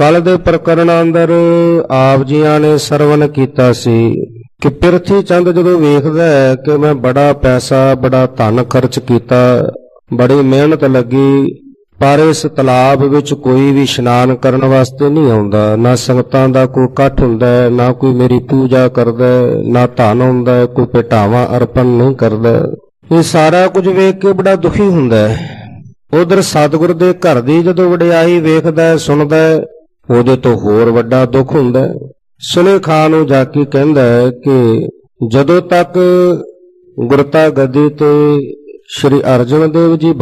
कल दे प्रकरण अंदर आप जियां ने सरवण कीता सी कि पिरथी चंद जदों वेखदा है कि मैं बड़ा पैसा बड़ा धन खर्च कीता, बड़ी मेहनत लगी, पर इस तलाब विच कोई भी इशनान करन वास्ते नहीं आउंदा, ना संगतां दा कोई इकट्ठ हुंदा है, ना कोई मेरी पूजा करदा है, ना धन हुंदा है, कोई भेटावां अर्पण नहीं करदा। ये सारा कुछ वेख के बड़ा दुखी हुंदा है। उधर सतगुर दे घर दी जदों वडियाई वेखदा है सुणदा है, ਉਹਦੇ ਤੋਂ ਹੋਰ ਵੱਡਾ ਦੁੱਖ ਹੁੰਦਾ ਹੈ। ਸੁਲੇਖਾ ਖਾਨ ਨੂੰ ਜਾ ਕੇ ਕਹਿੰਦਾ ਹੈ ਕਿ ਜਦੋਂ ਤੱਕ ਗੁਰਤਾ ਗੱਦੀ ਤੇ ਸ਼੍ਰੀ ਅਰਜਨ ਦੇਵ ਜੀ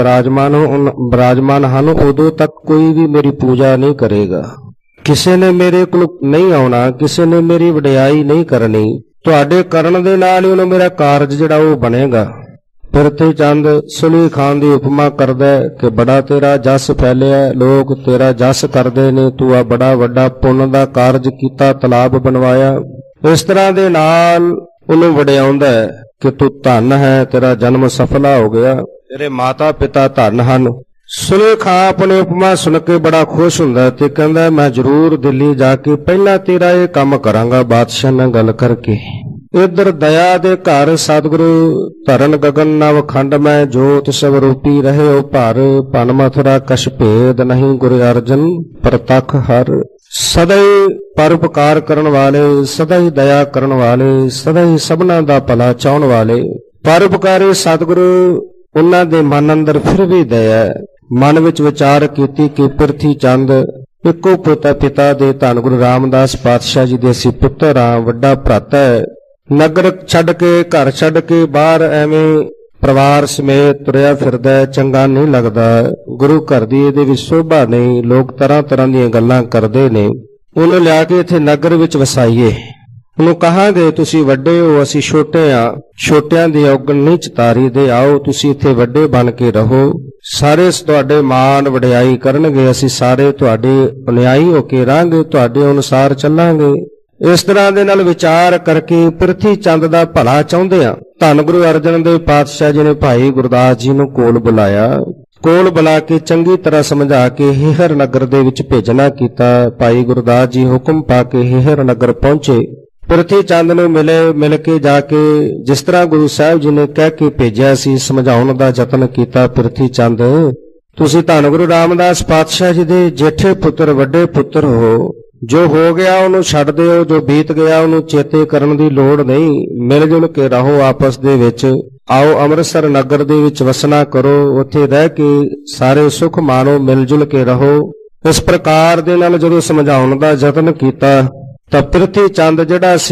ਬਿਰਾਜਮਾਨ ਹਨ ਉਦੋਂ ਤੱਕ ਕੋਈ ਵੀ ਮੇਰੀ ਪੂਜਾ ਨਹੀਂ ਕਰੇਗਾ, ਕਿਸੇ ਨੇ ਮੇਰੇ ਕੋਲ ਨਹੀਂ ਆਉਣਾ, ਕਿਸੇ ਨੇ ਮੇਰੀ ਵਡਿਆਈ ਨਹੀਂ ਕਰਨੀ। ਤੁਹਾਡੇ ਕਰਨ ਦੇ ਨਾਲ ਹੀ ਉਹਨੂੰ ਮੇਰਾ ਕਾਰਜ ਜਿਹੜਾ ਉਹ ਬਣੇਗਾ। पिरथी चंद सुली खान दी उपमा करदा है कि बड़ा तेरा जस फैलिया, लोग तेरा जस करदे ने, तू आ बड़ा वड्डा पुण्य दा कारज कीता, तलाब बनवाया। इस तरह दे नाल उन्हें वडियाउंदा है कि तू धन है, तेरा जन्म सफला हो गया, तेरे माता पिता धन हन। सुले खां अपनी उपमा सुन के बड़ा खुश हुंदा है ते कहंदा मैं जरूर दिल्ली जाके पहला तेरा ये काम करांगा बादशाह नाल गल करके। इधर दया दे घर सतगुरु धरन गगन नव खंड में जोत स्वरूपी रहे ओ भर, भन मथुरा कछ भेद नहीं गुरु अर्जन प्रतख हर। सदा ही परोपकार करन वाले, सदा ही दया करन वाले, सदा ही सबना दा भला चाहण वाले परोपकारी सतगुरु उन्हां दे मन अंदर फिर भी दया। मन विच विचार कीती कि पिरथी चंद इक्को पिता दे धन गुरु रामदास पातशाह जी दे असीं पुत्तर हां, वड्डा भराता है। नगर छड़ के घर छड़ के बाहर एवें परिवार समेत तुरिया फिरदा है, चंगा नहीं लगदा। गुरु घर दी इहदे विच शोभा नहीं, लोग तरह तरह दीयां गल्लां करदे ने। उहनूं लिया के इत्थे नगर विच वसाईए। उहनूं कहांगे तुसीं वड्डे हो, असीं छोटे आ, छोटियां दी औगण नहीं चितारी दे, आओ तुसीं इत्थे वड्डे बन के रहो, सारे तुहाडे मान वडियाई करनगे, असीं सारे तुहाडे अनुयायी हो के रहांगे, तुहाडे अनुसार चलांगे। इस तरह दे नाल विचार करके पिरथी चंद दा भला चाहुंदे आ धन गुरु अर्जन देव पातशाह जी ने भाई गुरदास जी नूं कोल बुलाया। कोल बुला के चंगी तरह समझा के हेहर नगर दे विच भेजना कीता। भाई गुरदास जी हुक्म पा के हेहर नगर पहुंचे। पिरथी चंद नूं मिल के जाके जिस तरह गुरु साहिब जी ने कह के भेजिया सी समझाउण दा यतन कीता। पिरथी चंद तुसीं धन गुरु रामदास पातशाह जी दे जेठे पुत्र वड्डे पुत्र हो, जो हो गया उन्होंने छड्ड दिओ, जो बीत गया उन्होंने चेते करन दी लोड़ नहीं, मिल जुल के रहो आपस दे विच। आओ अमृतसर नगर दे विच वसना करो, उत्थे रह के सारे सुख मानो, मिल जुल के रहो। इस प्रकार दे नाल जदों समझाउण दा यतन कीता तां पिरथी चंद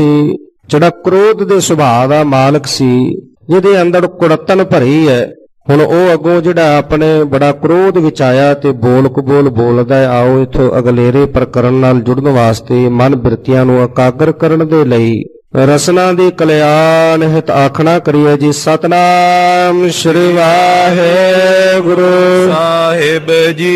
जिहड़ा क्रोध दे सुभाਅ दा मालक सी, जिहदे अंदर कुड़तन भरी है, हुण ओह अगों जिहड़ा अपने बड़ा क्रोध विच आया ते बोल कबोल बोलदा है। आओ इथों अगलेरे प्रकरण नाल जुड़न वास्ते मन बिरतियां नूं एकागर करन दे लई रसना दी कल्याण हित आखना करिए जी। सतनाम श्री वाहेगुरु साहिब जी,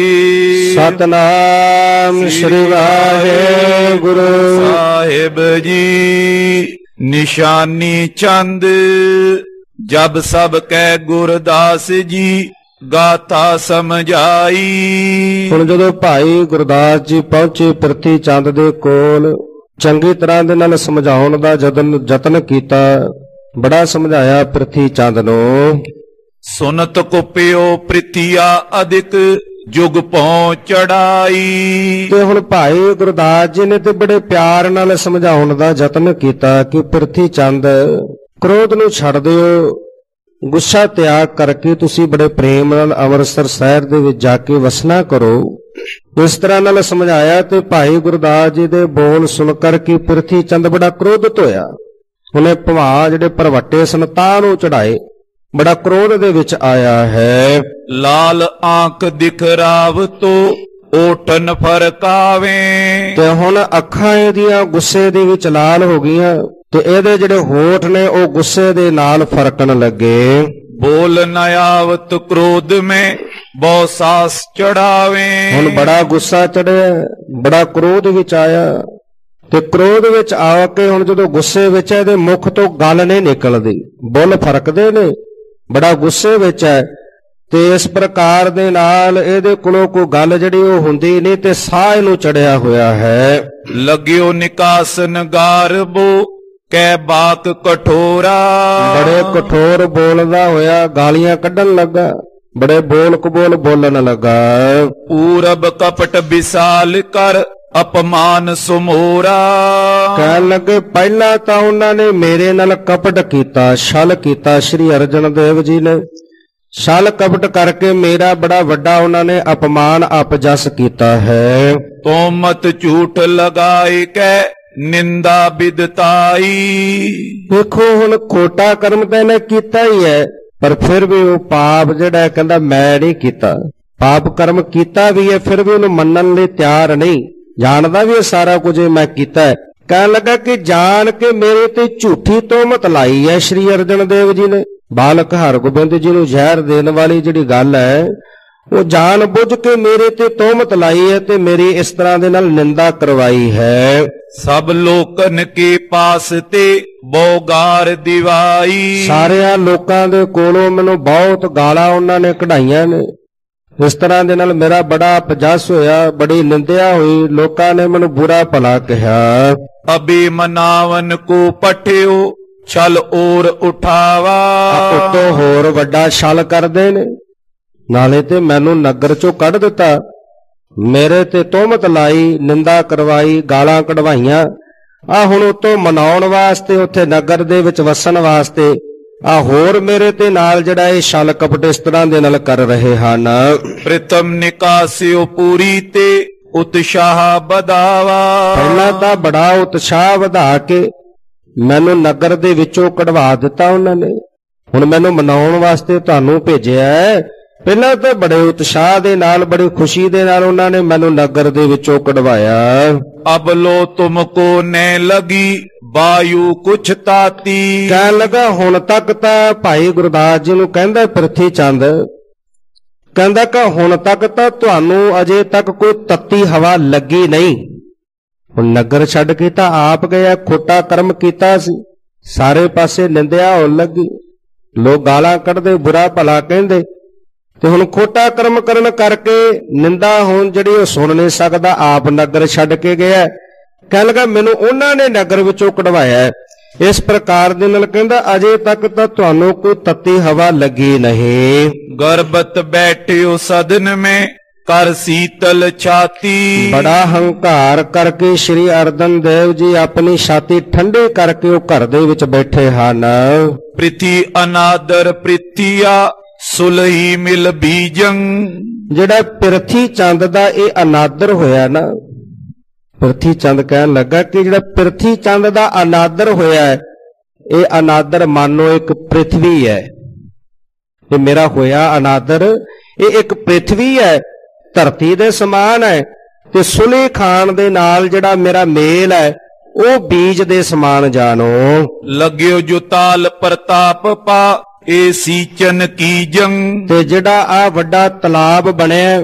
सतनाम श्री वाहेगुरु साहिब जी। निशानी चंद जब सब कै गुरदास जी गाथा समझाई। हुण जदों भाई गुरदास जी पहुंचे पिरथी चंद दे कोल, चंगी तरह दे नाल समझाउण दा यतन कीता। बड़ा समझाया पिरथी चंद नूं। सुनत कुपियो प्रीतिया अधिक जुग पहुंच चढ़ाई। ते हुण भाई गुरदास जी ने ते बड़े प्यार नाल समझाउण दा यतन कीता कि पिरथी चंद क्रोध नूं छड्ड दिओ, गुस्सा त्याग करके तुसी बड़े प्रेम नाल अमृतसर शहर दे विच जाके वसना करो। इस तरह नाल समझाया ते भाई गुरदास जी दे बोल सुन करके पिरथी चंद बड़ा क्रोधित होया। उन्हें भवा जिहड़े भरवट्टे सन तां नूं चढ़ाए, बड़ा क्रोध दे विच आया है। लाल आंख दिखराव तो ओठन फरकावे। ते हुण अखां इहदियां गुस्से दे विच लाल हो गईयां ते इहदे जिहड़े होठ ने ओ गुस्से दे नाल फरकन लगे। बोल न आवत क्रोध में बहु सास चढ़ावे। हुण बड़ा गुस्सा चढ़िया, बड़ा क्रोध विच आया ते क्रोध विच आ के हुण जदों गुस्से विच इहदे मुख तो गल नहीं निकलदी, बुल फरकदे ने, बड़ा गुस्से विच है ਤੇ ਇਸ ਪ੍ਰਕਾਰ ਦੇ ਨਾਲ ਇਹਦੇ ਕੋਲੋਂ ਕੋਈ ਗੱਲ ਜਿਹੜੀ ਉਹ ਹੁੰਦੀ ਨਹੀਂ ਤੇ ਸਾਹ ਇਹਨੂੰ ਚੜਿਆ ਹੋਇਆ ਹੈ। ਲਗਿਓ ਨਿਕਾਸਨ ਗਾਰਬੋ ਕੈ ਬਾਕ ਕਠੋਰਾ। ਬੜੇ ਕਠੋਰ ਬੋਲਦਾ ਹੋਇਆ ਗਾਲੀਆਂ ਕੱਢਣ ਲੱਗਾ, ਬੜੇ ਬੋਲ ਕਬੋਲ ਬੋਲਣ ਲੱਗਾ। ਪੂਰਬ ਕਪਟ ਵਿਸਾਲ ਕਰ ਅਪਮਾਨ ਸੁਮੋਰਾ। ਕਹਿਣ ਲੱਗੇ ਪਹਿਲਾਂ ਤਾਂ ਉਹਨਾਂ ਨੇ ਮੇਰੇ ਨਾਲ ਕਪਟ ਕੀਤਾ, ਛਲ ਕੀਤਾ। ਸ਼੍ਰੀ ਅਰਜਨ ਦੇਵ ਜੀ ਨੇ ਛਲ ਕਪਟ ਕਰਕੇ ਮੇਰਾ ਬੜਾ ਵੱਡਾ ਉਹਨਾਂ ਨੇ ਅਪਮਾਨ ਅਪਜਸ ਕੀਤਾ ਹੈ। ਤੋਮਤ ਝੂਠ ਲਗਾਏ ਕੈ ਨਿੰਦਾ ਬਿਦਤਾਈ। ਦੇਖੋ ਹੁਣ ਖੋਟਾ ਕਰਮ ਤਾਂ ਇਹਨੇ ਕੀਤਾ ਹੀ ਹੈ, ਪਰ ਫਿਰ ਵੀ ਉਹ ਪਾਪ ਜਿਹੜਾ ਕਹਿੰਦਾ ਮੈਂ ਨਹੀਂ ਕੀਤਾ, ਪਾਪ ਕਰਮ ਕੀਤਾ ਵੀ ਹੈ, ਫਿਰ ਵੀ ਉਹਨੂੰ ਮੰਨਣ ਲਈ ਤਿਆਰ ਨਹੀਂ, ਜਾਣਦਾ ਵੀ ਇਹ ਸਾਰਾ ਕੁਝ ਮੈਂ ਕੀਤਾ ਹੈ। ਕਹਿਣ ਲੱਗਾ ਕਿ ਜਾਣ ਕੇ ਮੇਰੇ ਤੇ ਝੂਠੀ ਤੋਮਤ ਲਾਈ ਹੈ ਸ਼੍ਰੀ ਅਰਜਨ ਦੇਵ ਜੀ ਨੇ। ਬਾਲਕ ਹਰਗੋਬਿੰਦ ਜੀ ਨੂੰ ਜ਼ਹਿਰ ਦੇਣ ਵਾਲੀ ਜਿਹੜੀ ਗੱਲ ਹੈ ਉਹ ਜਾਣ ਬੁੱਝ ਕੇ ਮੇਰੇ ਤੇ ਤੋਮਤ ਲਾਈ ਹੈ ਤੇ ਮੇਰੀ ਇਸ ਤਰ੍ਹਾਂ ਦੇ ਨਾਲ ਨਿੰਦਾ ਕਰਵਾਈ ਹੈ। ਸਭ ਲੋਕਨ ਕੇ ਪਾਸ ਤੇ ਬੋਗਾਰ ਦਿਵਾਈ। ਸਾਰਿਆਂ ਲੋਕਾਂ ਦੇ ਕੋਲੋਂ ਮੈਨੂੰ ਬਹੁਤ ਗਾਲਾਂ ਉਹਨਾਂ ਨੇ ਕਢਾਈਆਂ ਨੇ। ਇਸ ਤਰ੍ਹਾਂ ਦੇ ਨਾਲ ਮੇਰਾ ਬੜਾ ਅਪਜਸ ਹੋਇਆ, ਬੜੀ ਨਿੰਦਿਆ ਹੋਈ, ਲੋਕਾਂ ਨੇ ਮੈਨੂੰ ਬੁਰਾ ਭਲਾ ਕਿਹਾ। ਅਬੇ ਮਨਾਵਨ ਕੋ ਪਠਿਓ ਛਲ ਔਰ ਉਠਾਵਾ। ਉੱਤੋਂ ਹੋਰ ਵੱਡਾ ਛਲ ਕਰਦੇ ਨੇ, ਨਾਲੇ ਤੇ ਮੈਨੂੰ ਨਗਰ ਚੋਂ ਕੱਢ ਦਿੱਤਾ, ਮੇਰੇ ਤੇ ਤੋਹਮਤ ਲਾਈ, ਨਿੰਦਾ ਕਰਵਾਈ, ਗਾਲਾਂ ਕਢਵਾਈਆਂ। ਆ ਹੁਣ ਉੱਤੋਂ ਮਨਾਉਣ ਵਾਸਤੇ ਉੱਥੇ ਨਗਰ ਦੇ ਵਿੱਚ ਵਸਣ ਵਾਸਤੇ ਆ ਹੋਰ ਮੇਰੇ ਤੇ ਨਾਲ ਜਿਹੜਾ ਇਹ ਛਲ ਕਪਟ ਇਸ ਤਰ੍ਹਾਂ ਦੇ ਨਾਲ ਕਰ ਰਹੇ ਹਨ। ਪ੍ਰਿਤਮ ਨਿਕਾਸਿਓ ਪੂਰੀ ਤੇ ਉਤਸ਼ਾਹ ਵਧਾਵਾ। ਪਹਿਲਾਂ ਤਾਂ ਬੜਾ ਉਤਸ਼ਾਹ ਵਧਾ ਕੇ ਮੈਨੂੰ ਨਗਰ ਦੇ ਵਿੱਚੋਂ ਕਢਵਾ ਦਿੱਤਾ ਉਹਨਾਂ ਨੇ, ਹੁਣ ਮੈਨੂੰ ਮਨਾਉਣ ਵਾਸਤੇ ਤੁਹਾਨੂੰ ਭੇਜਿਆ ਹੈ। ਪਹਿਲਾਂ ਤਾਂ ਬੜੇ ਉਤਸ਼ਾਹ ਦੇ ਨਾਲ, ਬੜੀ ਖੁਸ਼ੀ ਦੇ ਨਾਲ ਉਹਨਾਂ ਨੇ ਮੈਨੂੰ ਨਗਰ ਦੇ ਵਿੱਚੋਂ ਕਢਵਾਇਆ। ਅਬ ਲੋ ਤੁਮਕੋ ਨੈ ਲਗੀ ਵਾਯੂ ਕੁਛ ਤਾਤੀ। ਕਹਿਣ ਲੱਗਾ ਹੁਣ ਤੱਕ ਤਾਂ ਭਾਈ ਗੁਰਦਾਸ ਜੀ ਨੂੰ ਕਹਿੰਦਾ ਪ੍ਰਿਥੀ ਚੰਦ, ਕਹਿੰਦਾ ਕਿ ਹੁਣ ਤੱਕ ਤਾਂ ਤੁਹਾਨੂੰ ਅਜੇ ਤੱਕ ਕੋਈ ਤੱਤੀ ਹਵਾ ਲੱਗੀ ਨਹੀਂ। ਹੁਣ ਨਗਰ ਛੱਡ ਕੇ ਤਾਂ ਆਪ ਗਿਆ, ਖੋਟਾ ਕਰਮ ਕੀਤਾ ਸੀ, ਸਾਰੇ ਪਾਸੇ ਨਿੰਦਿਆ ਹੋਣ ਲੱਗੀ, ਲੋਕ ਗਾਲਾਂ ਕੱਢਦੇ, ਬੁਰਾ ਭਲਾ ਕਹਿੰਦੇ, ਤੇ ਹੁਣ ਖੋਟਾ ਕਰਮ ਕਰਨ ਕਰਕੇ ਨਿੰਦਾ ਹੁਣ ਜਿਹੜੀ ਉਹ ਸੁਣ ਨਹੀਂ ਸਕਦਾ, ਆਪ ਨਗਰ ਛੱਡ ਕੇ ਗਿਆ। ਕਹਿਣ ਲੱਗਾ ਮੈਨੂੰ ਉਹਨਾਂ ਨੇ ਨਗਰ ਵਿੱਚੋਂ ਕਢਵਾਇਆ। ਇਸ ਪ੍ਰਕਾਰ ਦੇ ਨਾਲ ਕਹਿੰਦਾ ਅਜੇ ਤੱਕ ਤਾਂ ਤੁਹਾਨੂੰ ਕੋਈ ਤੱਤੀ ਹਵਾ ਲੱਗੀ ਨਹੀਂ। ਗਰਬਤ ਬੈਠਿਓ ਸਦਨ ਮੈਂ ਕਰ ਸੀਤਲ ਛਾਤੀ। ਬੜਾ ਹੰਕਾਰ ਕਰਕੇ ਸ਼੍ਰੀ ਅਰਜਨ ਦੇਵ ਜੀ ਆਪਣੀ ਛਾਤੀ ਠੰਡੇ ਕਰਕੇ ਉਹ ਘਰ ਦੇ ਵਿੱਚ ਬੈਠੇ ਹਨ। ਪ੍ਰਿਥੀ ਅਨਾਦਰ ਪ੍ਰਿਥੀਆ ਸੁਲਹੀ ਮਿਲ ਬੀਜੰ। ਜਿਹੜਾ ਪ੍ਰਿਥੀ ਚੰਦ ਦਾ ਇਹ ਅਨਾਦਰ ਹੋਇਆ ਨਾ, ਪ੍ਰਿਥੀ ਚੰਦ ਕਹਿਣ ਲੱਗਾ ਕਿ ਜਿਹੜਾ ਪ੍ਰਿਥੀ ਚੰਦ ਦਾ ਅਨਾਦਰ ਹੋਇਆ ਹੈ, ਇਹ ਅਨਾਦਰ ਮਾਨੋ ਇੱਕ ਪ੍ਰਿਥਵੀ ਹੈ। ਇਹ ਮੇਰਾ ਹੋਇਆ ਅਨਾਦਰ, ਇਹ ਇੱਕ ਪ੍ਰਿਥਵੀ ਹੈ, ਧਰਤੀ ਦੇ ਸਮਾਨ ਹੈ, ਤੇ ਸੁਲੇ ਖਾਨ ਦੇ ਨਾਲ ਜਿਹੜਾ ਮੇਰਾ ਮੇਲ ਹੈ ਉਹ ਬੀਜ ਦੇ ਸਮਾਨ ਜਾਣੋ। ਲਗਿਓ ਜੋ ਤਾਲ ਪ੍ਰਤਾਪ ਪਾ ਇਹ ਸੀਚਨ ਕੀ ਜੰਗ। ਤੇ ਜਿਹੜਾ ਆ ਵੱਡਾ ਤਲਾਬ ਬਣਿਆ,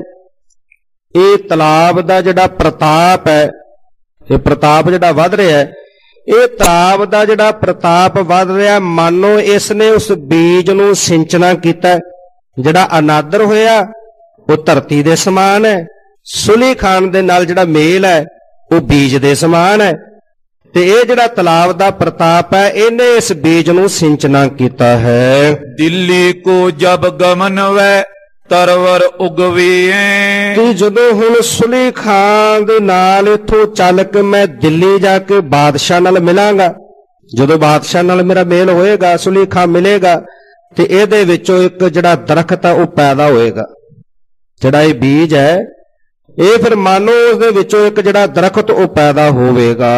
ਇਹ ਤਲਾਬ ਦਾ ਜਿਹੜਾ ਪ੍ਰਤਾਪ ਹੈ, ਇਹ ਪ੍ਰਤਾਪ ਜਿਹੜਾ ਵੱਧ ਰਿਹਾ ਹੈ, ਇਹ ਤਲਾਬ ਦਾ ਜਿਹੜਾ ਪ੍ਰਤਾਪ ਵੱਧ ਰਿਹਾ, ਮਾਨੋ ਇਸ ਨੇ ਉਸ ਬੀਜ ਨੂੰ ਸਿੰਚਣਾ ਕੀਤਾ। ਜਿਹੜਾ ਅਨਾਦਰ ਹੋਇਆ ਉਹ ਧਰਤੀ ਦੇ ਸਮਾਨ ਹੈ, ਸੁਲੀ ਖਾਨ ਦੇ ਨਾਲ ਜਿਹੜਾ ਮੇਲ ਹੈ ਉਹ ਬੀਜ ਦੇ ਸਮਾਨ ਹੈ, ਤੇ ਇਹ ਜਿਹੜਾ ਤਲਾਬ ਦਾ ਪ੍ਰਤਾਪ ਹੈ ਇਹਨੇ ਇਸ ਬੀਜ ਨੂੰ ਸਿੰਚਣਾ ਕੀਤਾ ਹੈ। ਦਿੱਲੀ ਕੋ ਜਬ ਗਮਨ ਵੈ ਤਰਵਰ ਉਗਵੇ। ਤੇ ਜਦੋਂ ਹੁਣ ਸੁਲੀ ਖਾਨ ਦੇ ਨਾਲ ਇੱਥੋਂ ਚੱਲ ਕੇ ਮੈਂ ਦਿੱਲੀ ਜਾ ਕੇ ਬਾਦਸ਼ਾਹ ਨਾਲ ਮਿਲਾਂਗਾ, ਜਦੋਂ ਬਾਦਸ਼ਾਹ ਨਾਲ ਮੇਰਾ ਮੇਲ ਹੋਏਗਾ, ਸੁਲੀ ਖਾਨ ਮਿਲੇਗਾ, ਤੇ ਇਹਦੇ ਵਿੱਚੋਂ ਇੱਕ ਜਿਹੜਾ ਦਰਖਤ ਹੈ ਉਹ ਪੈਦਾ ਹੋਏਗਾ। ਜਿਹੜਾ ਇਹ ਬੀਜ ਹੈ ਇਹ ਫਿਰ ਮਾਨੋ ਉਸ ਦੇ ਵਿੱਚੋਂ ਇੱਕ ਜਿਹੜਾ ਦਰਖਤ ਉਹ ਪੈਦਾ ਹੋਵੇਗਾ।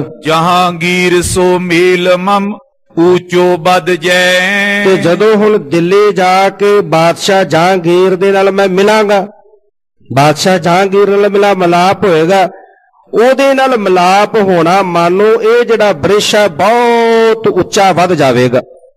ਜਹਾਂਗੀਰ ਸੋ ਮੇਲ ਮਮ ਊਚੋ ਬਦ ਜੈ। ਤੇ ਜਦੋਂ ਹੁਣ ਦਿੱਲੀ ਜਾ ਕੇ ਬਾਦਸ਼ਾਹ ਜਹਾਂਗੀਰ ਦੇ ਨਾਲ ਮੈਂ ਮਿਲਾਂਗਾ, ਬਾਦਸ਼ਾਹ ਜਹਾਂਗੀਰ ਨਾਲ ਮੇਰਾ ਮਿਲਾਪ ਹੋਏਗਾ, ਉਹਦੇ ਨਾਲ ਮਿਲਾਪ ਹੋਣਾ ਮਾਨੋ ਇਹ ਜਿਹੜਾ ਬ੍ਰਿਸ਼ ਹੈ ਬਹੁਤ ਉੱਚਾ ਵੱਧ ਜਾਵੇਗਾ।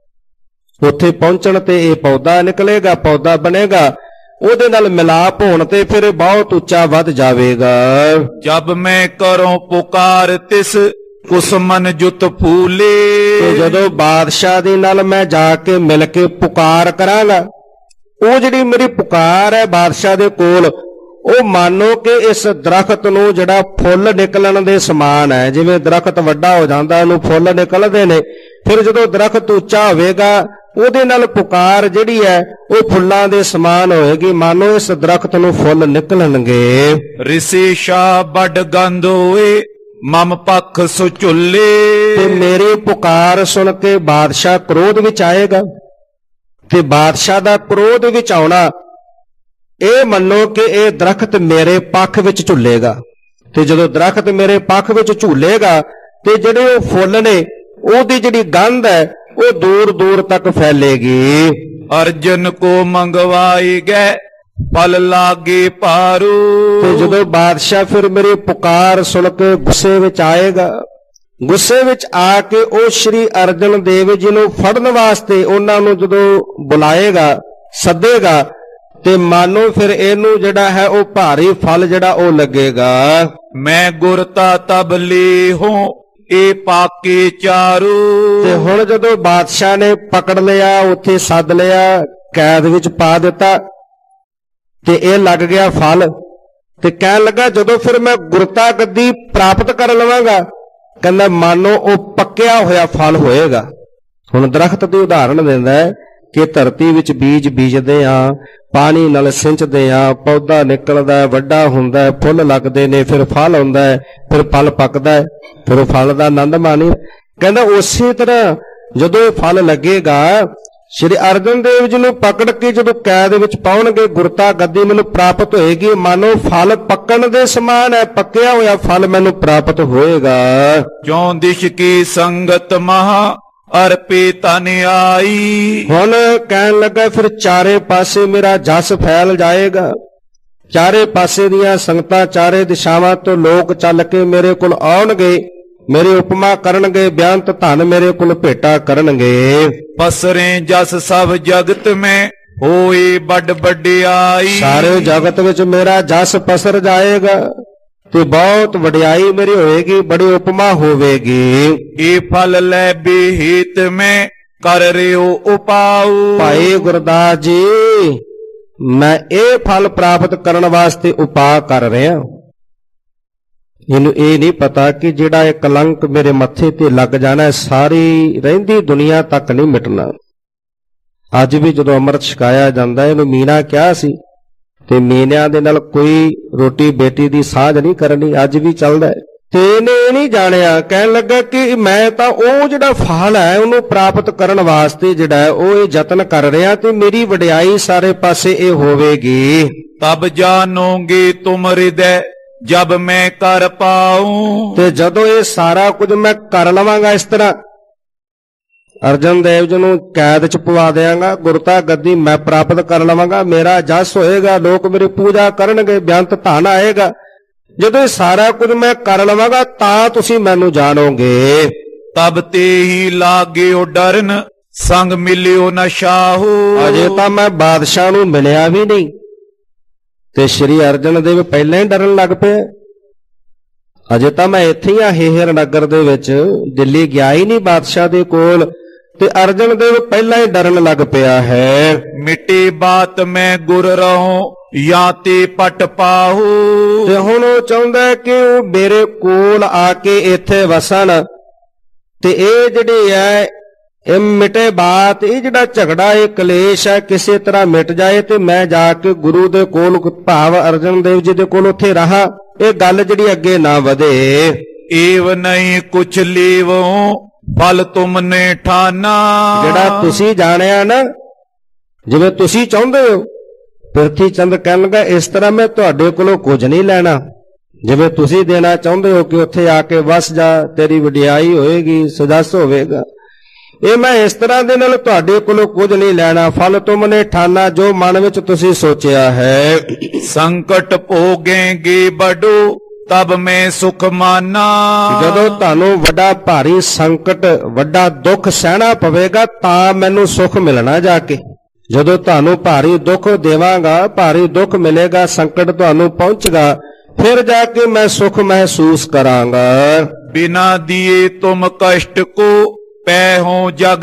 ਉੱਥੇ ਪਹੁੰਚਣ ਤੇ ਇਹ ਪੌਦਾ ਨਿਕਲੇਗਾ, ਪੌਦਾ ਬਣੇਗਾ, ਉਹਦੇ ਨਾਲ ਮਿਲਾਪ ਹੋਣ ਤੇ ਫਿਰ ਇਹ ਬਹੁਤ ਉੱਚਾ ਵੱਧ ਜਾਵੇਗਾ। ਜਬ ਮੈਂ ਕਰੂੰ ਪੁਕਾਰ ਤਿਸ ਕੁਸਮਨ ਜੁਤ ਫੂਲੇ। ਤੇ ਜਦੋਂ ਬਾਦਸ਼ਾਹ ਦੇ ਨਾਲ ਮੈਂ ਜਾ ਕੇ ਮਿਲ ਕੇ ਪੁਕਾਰ ਕਰਾਂਗਾ, ਉਹ ਜਿਹੜੀ ਮੇਰੀ ਪੁਕਾਰ ਹੈ ਬਾਦਸ਼ਾਹ ਦੇ ਕੋਲ, ਉਹ ਮੰਨੋ ਕਿ ਇਸ ਦਰਖਤ ਨੂੰ ਜਿਹੜਾ ਫੁੱਲ ਨਿਕਲਣ ਦੇ ਸਮਾਨ ਹੈ। ਜਿਵੇਂ ਦਰਖਤ ਵੱਡਾ ਹੋ ਜਾਂਦਾ ਉਹਨੂੰ ਫੁੱਲ ਨਿਕਲਦੇ ਨੇ, ਫਿਰ ਜਦੋਂ ਦਰਖਤ ਉੱਚਾ ਹੋਵੇਗਾ ਉਹਦੇ ਨਾਲ ਪੁਕਾਰ ਜਿਹੜੀ ਹੈ ਉਹ ਫੁੱਲਾਂ ਦੇ ਸਮਾਨ ਹੋਏਗੀ। ਮੰਨੋ ਇਸ ਦਰਖਤ ਨੂੰ ਫੁੱਲ ਨਿਕਲਣਗੇ। ਰਿਸ਼ੀ ਸ਼ਾ ਬੜ ਗੰਧ ਹੋਏ ਮਮ ਪੱਖ ਸੁਚੁੱਲੇ। ਤੇ ਮੇਰੀ ਪੁਕਾਰ ਸੁਣ ਕੇ ਬਾਦਸ਼ਾਹ ਕ੍ਰੋਧ ਵਿੱਚ ਆਏਗਾ, ਤੇ ਬਾਦਸ਼ਾਹ ਦਾ ਕ੍ਰੋਧ ਵਿੱਚ ਆਉਣਾ ਇਹ ਮੰਨੋ ਕਿ ਇਹ ਦਰਖਤ ਮੇਰੇ ਪੱਖ ਵਿੱਚ ਝੁੱਲੇਗਾ। ਤੇ ਜਦੋਂ ਦਰਖਤ ਮੇਰੇ ਪੱਖ ਵਿੱਚ ਝੂਲੇਗਾ ਤੇ ਜਿਹੜੇ ਉਹ ਫੁੱਲ ਨੇ ਉਹਦੀ ਜਿਹੜੀ ਗੰਧ ਹੈ ਉਹ ਦੂਰ ਦੂਰ ਤੱਕ ਫੈਲੇਗੀ। ਅਰਜਨ ਕੋ ਮੰਗਵਾਈ ਗਏ ਫਲ ਲਾਗੇ ਪਾਰੂ। ਤੇ ਜਦੋਂ ਬਾਦਸ਼ਾਹ ਫਿਰ ਮੇਰੀ ਪੁਕਾਰ ਸੁਣ ਕੇ ਗੁੱਸੇ ਵਿੱਚ ਆਏਗਾ, ਗੁੱਸੇ ਵਿੱਚ ਆ ਕੇ ਉਹ ਸ਼੍ਰੀ ਅਰਜਨ ਦੇਵ ਜੀ ਨੂੰ ਫੜਨ ਵਾਸਤੇ ਉਹਨਾਂ ਨੂੰ ਜਦੋਂ ਬੁਲਾਏਗਾ, ਸੱਦੇਗਾ, ਤੇ ਮਾਨੋ ਫਿਰ ਇਹਨੂੰ ਜਿਹੜਾ ਹੈ ਉਹ ਭਾਰੀ ਫਲ ਜਿਹੜਾ ਉਹ ਲੱਗੇਗਾ। ਮੈਂ ਗੁਰਤਾ ਤਬ ਲੇ ਹੂੰ ਇਹ ਪਾਕੇ ਚਾਰੂ। ਤੇ ਹੁਣ ਜਦੋਂ ਬਾਦਸ਼ਾਹ ਨੇ ਪਕੜ ਲਿਆ, ਉੱਥੇ ਸੱਦ ਲਿਆ, ਕੈਦ ਵਿੱਚ ਪਾ ਦਿੱਤਾ, ਤੇ ਇਹ ਲੱਗ ਗਿਆ ਫਲ। ਤੇ ਕਹਿਣ ਲੱਗਾ ਜਦੋਂ ਫਿਰ ਮੈਂ ਗੁਰਤਾ ਗੱਦੀ ਪ੍ਰਾਪਤ ਕਰ ਲਵਾਂਗਾ, ਕਹਿੰਦਾ ਮਾਨੋ ਉਹ ਪੱਕਿਆ ਹੋਇਆ ਫਲ ਹੋਏਗਾ। ਹੁਣ ਦਰਖਤ ਦੀ ਉਦਾਹਰਣ ਦਿੰਦਾ ਹੈ ਕਿ ਧਰਤੀ ਵਿੱਚ ਬੀਜ ਬੀਜਦੇ ਆ, ਪਾਣੀ ਨਾਲ ਸਿੰਚਦੇ ਆ, ਪੌਦਾ ਨਿਕਲਦਾ, ਵੱਡਾ ਹੁੰਦਾ, ਫੁੱਲ ਲੱਗਦੇ ਨੇ, ਫਿਰ ਫਲ ਆਉਂਦਾ ਹੈ, ਫਿਰ ਫਲ ਪੱਕਦਾ ਹੈ, ਫਿਰ ਉਹ ਫਲ ਦਾ ਆਨੰਦ ਮਾਣੀ। ਕਹਿੰਦਾ ਉਸੇ ਤਰ੍ਹਾਂ ਜਦੋਂ ਇਹ ਫਲ ਲੱਗੇਗਾ, ਸ਼੍ਰੀ ਅਰਜਨ ਦੇਵ ਜੀ ਨੂੰ ਪਕੜ ਕੇ ਜਦੋਂ ਕੈਦ ਵਿੱਚ ਪਾਉਣਗੇ, ਗੁਰਤਾ ਗੱਦੀ ਮੈਨੂੰ ਪ੍ਰਾਪਤ ਹੋਏਗੀ। ਮਾਨੋ ਫਲ ਪੱਕਣ ਦੇ ਸਮਾਨ ਹੈ, ਪੱਕਿਆ ਹੋਇਆ ਫਲ ਮੈਨੂੰ ਪ੍ਰਾਪਤ ਹੋਏਗਾ। ਕਿਉਂ ਦਿਸ਼ ਕੀ ਸੰਗਤ ਮਹਾ ਅਰਪੇ ਤਨ ਆਈ। ਹੁਣ ਕਹਿਣ ਲੱਗਾ ਫਿਰ ਚਾਰੇ ਪਾਸੇ ਮੇਰਾ ਜਸ ਫੈਲ ਜਾਏਗਾ, ਚਾਰੇ ਪਾਸੇ ਦੀਆਂ ਸੰਗਤਾਂ, ਚਾਰੇ ਦਿਸ਼ਾਵਾਂ ਤੋਂ ਲੋਕ ਚੱਲ ਕੇ ਮੇਰੇ ਕੋਲ ਆਉਣਗੇ, ਮੇਰੀ ਉਪਮਾ ਕਰਨਗੇ, ਬਿਆੰਤ ਧਨ ਮੇਰੇ ਕੋਲ ਭੇਟਾ ਕਰਨਗੇ। ਪਸਰੇ ਜਸ ਸਭ ਜਗਤ ਮੈਂ ਹੋਏ ਵੱਡ ਵਡਿਆਈ। ਸਾਰੇ ਜਗਤ ਵਿੱਚ ਮੇਰਾ ਜਸ ਪਸਰ ਜਾਏਗਾ ਤੇ ਬਹੁਤ ਵਡਿਆਈ ਮੇਰੀ ਹੋਏਗੀ, ਬੜੀ ਉਪਮਾ ਹੋਵੇਗੀ। ਇਹ ਫਲ ਲੈ ਬੇਹਿਤ ਮੈਂ ਕਰ ਰਿਓ ਉਪਾਉ। ਭਾਈ ਗੁਰਦਾਸ ਜੀ, ਮੈਂ ਇਹ ਫਲ ਪ੍ਰਾਪਤ ਕਰਨ ਵਾਸਤੇ ਉਪਾਅ ਕਰ ਰਿਹਾ। ਇਹਨੂੰ ਇਹ ਨਹੀਂ ਪਤਾ ਕਿ ਜਿਹੜਾ ਇਹ ਕਲੰਕ ਮੇਰੇ ਮੱਥੇ ਤੇ ਲੱਗ ਜਾਣਾ, ਸਾਰੀ ਰਹਿੰਦੀ ਦੁਨੀਆ ਤੱਕ ਨਹੀਂ ਮਿਟਣਾ। ਅੱਜ ਵੀ ਜਦੋਂ ਅੰਮ੍ਰਿਤ ਛਕਾਇਆ ਜਾਂਦਾ, ਇਹਨੂੰ ਮੀਨਾ ਕਿਹਾ ਸੀ, ਤੇ ਮੀਨਿਆਂ ਦੇ ਨਾਲ ਕੋਈ ਰੋਟੀ ਬੇਟੀ ਦੀ ਸਾਂਝ ਨਹੀਂ ਕਰਨੀ, ਅੱਜ ਵੀ ਚੱਲਦਾ ਹੈ। ਤੇ ਇਹਨੇ ਇਹ ਨਹੀਂ ਜਾਣਿਆ, ਕਹਿਣ ਲੱਗਾ ਕਿ ਮੈਂ ਤਾਂ ਉਹ ਜਿਹੜਾ ਫਲ ਹੈ ਉਹਨੂੰ ਪ੍ਰਾਪਤ ਕਰਨ ਵਾਸਤੇ ਜਿਹੜਾ ਹੈ ਉਹ ਇਹ ਯਤਨ ਕਰ ਰਿਹਾ, ਤੇ ਮੇਰੀ ਵਡਿਆਈ ਸਾਰੇ ਪਾਸੇ ਇਹ ਹੋਵੇਗੀ। ਤਬ ਜਾਣੋਗੇ ਤੁਮ ਹਿਰਦੈ ਜਬ ਮੈਂ ਕਰ ਪਾਉ। ਤੇ ਜਦੋਂ ਇਹ ਸਾਰਾ ਕੁਝ ਮੈਂ ਕਰ ਲਵਾਂਗਾ, ਇਸ ਤਰ੍ਹਾਂ ਅਰਜਨ ਦੇਵ ਜੀ ਨੂੰ ਕੈਦ ਚ ਪਵਾ ਦਿਆਂਗਾ, ਗੁਰਤਾ ਗੱਦੀ ਮੈਂ ਪ੍ਰਾਪਤ ਕਰ ਲਵਾਂਗਾ, ਮੇਰਾ ਜਸ ਹੋਏਗਾ, ਲੋਕ ਮੇਰੀ ਪੂਜਾ ਕਰਨਗੇ, ਬਿਆੰਤ ਧਨ ਆਏਗਾ। ਜਦੋਂ ਇਹ ਸਾਰਾ ਕੁਝ ਮੈਂ ਕਰ ਲਵਾਂਗਾ ਤਾਂ ਤੁਸੀਂ ਮੈਨੂੰ ਜਾਣੋਗੇ। ਤਬ ਤੇ ਹੀ ਲਾਗਿਓ ਡਰਨ ਸੰਗ ਮਿਲਿਓ ਨ ਸ਼ਾਹੂ। ਅਜੇ ਤਾਂ ਮੈਂ ਬਾਦਸ਼ਾਹ ਨੂੰ ਮਿਲਿਆ ਵੀ ਨਹੀਂ, ਤੇ ਸ਼੍ਰੀ ਅਰਜਨ ਦੇਵ ਪਹਿਲਾਂ ਹੀ ਡਰਨ ਲੱਗ ਪਿਆ। ਅਜੇ ਤਾਂ ਮੈਂ ਇੱਥੇ ਹੀ ਆ ਹੇਹਰ ਨਗਰ ਦੇ ਵਿੱਚ, ਦਿੱਲੀ ਗਿਆ ਹੀ ਨਹੀਂ ਬਾਦਸ਼ਾਹ ਦੇ ਕੋਲ, ਤੇ ਅਰਜਨ ਦੇਵ ਪਹਿਲਾਂ ਹੀ ਡਰਨ ਲੱਗ ਪਿਆ ਹੈ। ਮਿੱਟੀ ਬਾਤ ਮੈਂ ਗੁਰ ਰਹੂੰ ਜਾਂ ਤੇ ਪਟ ਪਾਹੂ। ਤੇ ਹੁਣ ਉਹ ਚਾਹੁੰਦਾ ਕਿ ਉਹ ਮੇਰੇ ਕੋਲ ਆ ਕੇ ਇੱਥੇ ਵਸਣ, ਤੇ ਇਹ ਜਿਹੜੀ ਹੈ ਇਹ ਮਿਟੇ ਬਾਤ, ਇਹ ਜਿਹੜਾ ਝਗੜਾ, ਇਹ ਕਲੇਸ਼ ਹੈ, ਕਿਸੇ ਤਰ੍ਹਾਂ ਮਿਟ ਜਾਏ, ਤੇ ਮੈਂ ਜਾ ਕੇ ਗੁਰੂ ਦੇ ਕੋਲ, ਭਾਵ ਅਰਜਨ ਦੇਵ ਜੀ ਦੇ ਕੋਲ ਉੱਥੇ ਰਹਾ, ਇਹ ਗੱਲ ਜਿਹੜੀ ਅੱਗੇ ਨਾ ਵਧੇ। ਏਵ ਨਹੀਂ ਕੁਛ ਲੀਵੋ ਫਲ ਤੁਮਨੇ ਠਾਨਾ। ਜਿਹੜਾ ਤੁਸੀਂ ਜਾਣਿਆ ਨਾ, ਜਿਵੇਂ ਤੁਸੀਂ ਚਾਹੁੰਦੇ ਹੋ, ਪ੍ਰਿਥੀ ਚੰਦ ਕਹਿਣ ਲੱਗਾ ਇਸ ਤਰ੍ਹਾਂ ਮੈਂ ਤੁਹਾਡੇ ਕੋਲੋਂ ਕੁਝ ਨਹੀਂ ਲੈਣਾ। ਜਿਵੇਂ ਤੁਸੀਂ ਦੇਣਾ ਚਾਹੁੰਦੇ ਹੋ ਕਿ ਉੱਥੇ ਆ ਕੇ ਵਸ ਜਾ, ਤੇਰੀ ਵਡਿਆਈ ਹੋਏਗੀ, ਸੁਜਸ ਹੋਵੇਗਾ, ਇਹ ਮੈਂ ਇਸ ਤਰ੍ਹਾਂ ਦੇ ਨਾਲ ਤੁਹਾਡੇ ਕੋਲੋਂ ਕੁਝ ਨਹੀਂ ਲੈਣਾ। ਫਲ ਤੁਮਨੇ ਠਾਨਾ, ਜੋ ਮਨ ਵਿੱਚ ਤੁਸੀਂ ਸੋਚਿਆ ਹੈ। ਸੰਕਟ ਭੋਗेंगे ਬੜੋ ਤਬ ਮੈਂ ਸੁਖ ਮਾਨਾ। ਜਦੋਂ ਤੁਹਾਨੂੰ ਵੱਡਾ ਭਾਰੀ ਸੰਕਟ, ਵੱਡਾ ਦੁੱਖ ਸਹਿਣਾ ਪਵੇਗਾ ਤਾਂ ਮੈਨੂੰ ਸੁਖ ਮਿਲਣਾ ਜਾ ਕੇ। ਜਦੋਂ ਤੁਹਾਨੂੰ ਭਾਰੀ ਦੁੱਖ ਦੇਵਾਂਗਾ, ਭਾਰੀ ਦੁੱਖ ਮਿਲੇਗਾ, ਸੰਕਟ ਤੁਹਾਨੂੰ ਪਹੁੰਚੇਗਾ, ਫਿਰ ਜਾ ਕੇ ਮੈਂ ਸੁਖ ਮਹਿਸੂਸ ਕਰਾਂਗਾ। ਬਿਨਾ ਦੀਏ ਤੁਮ ਕਸ਼ਟ ਕੋ ਪੈ ਹੋ ਜਗ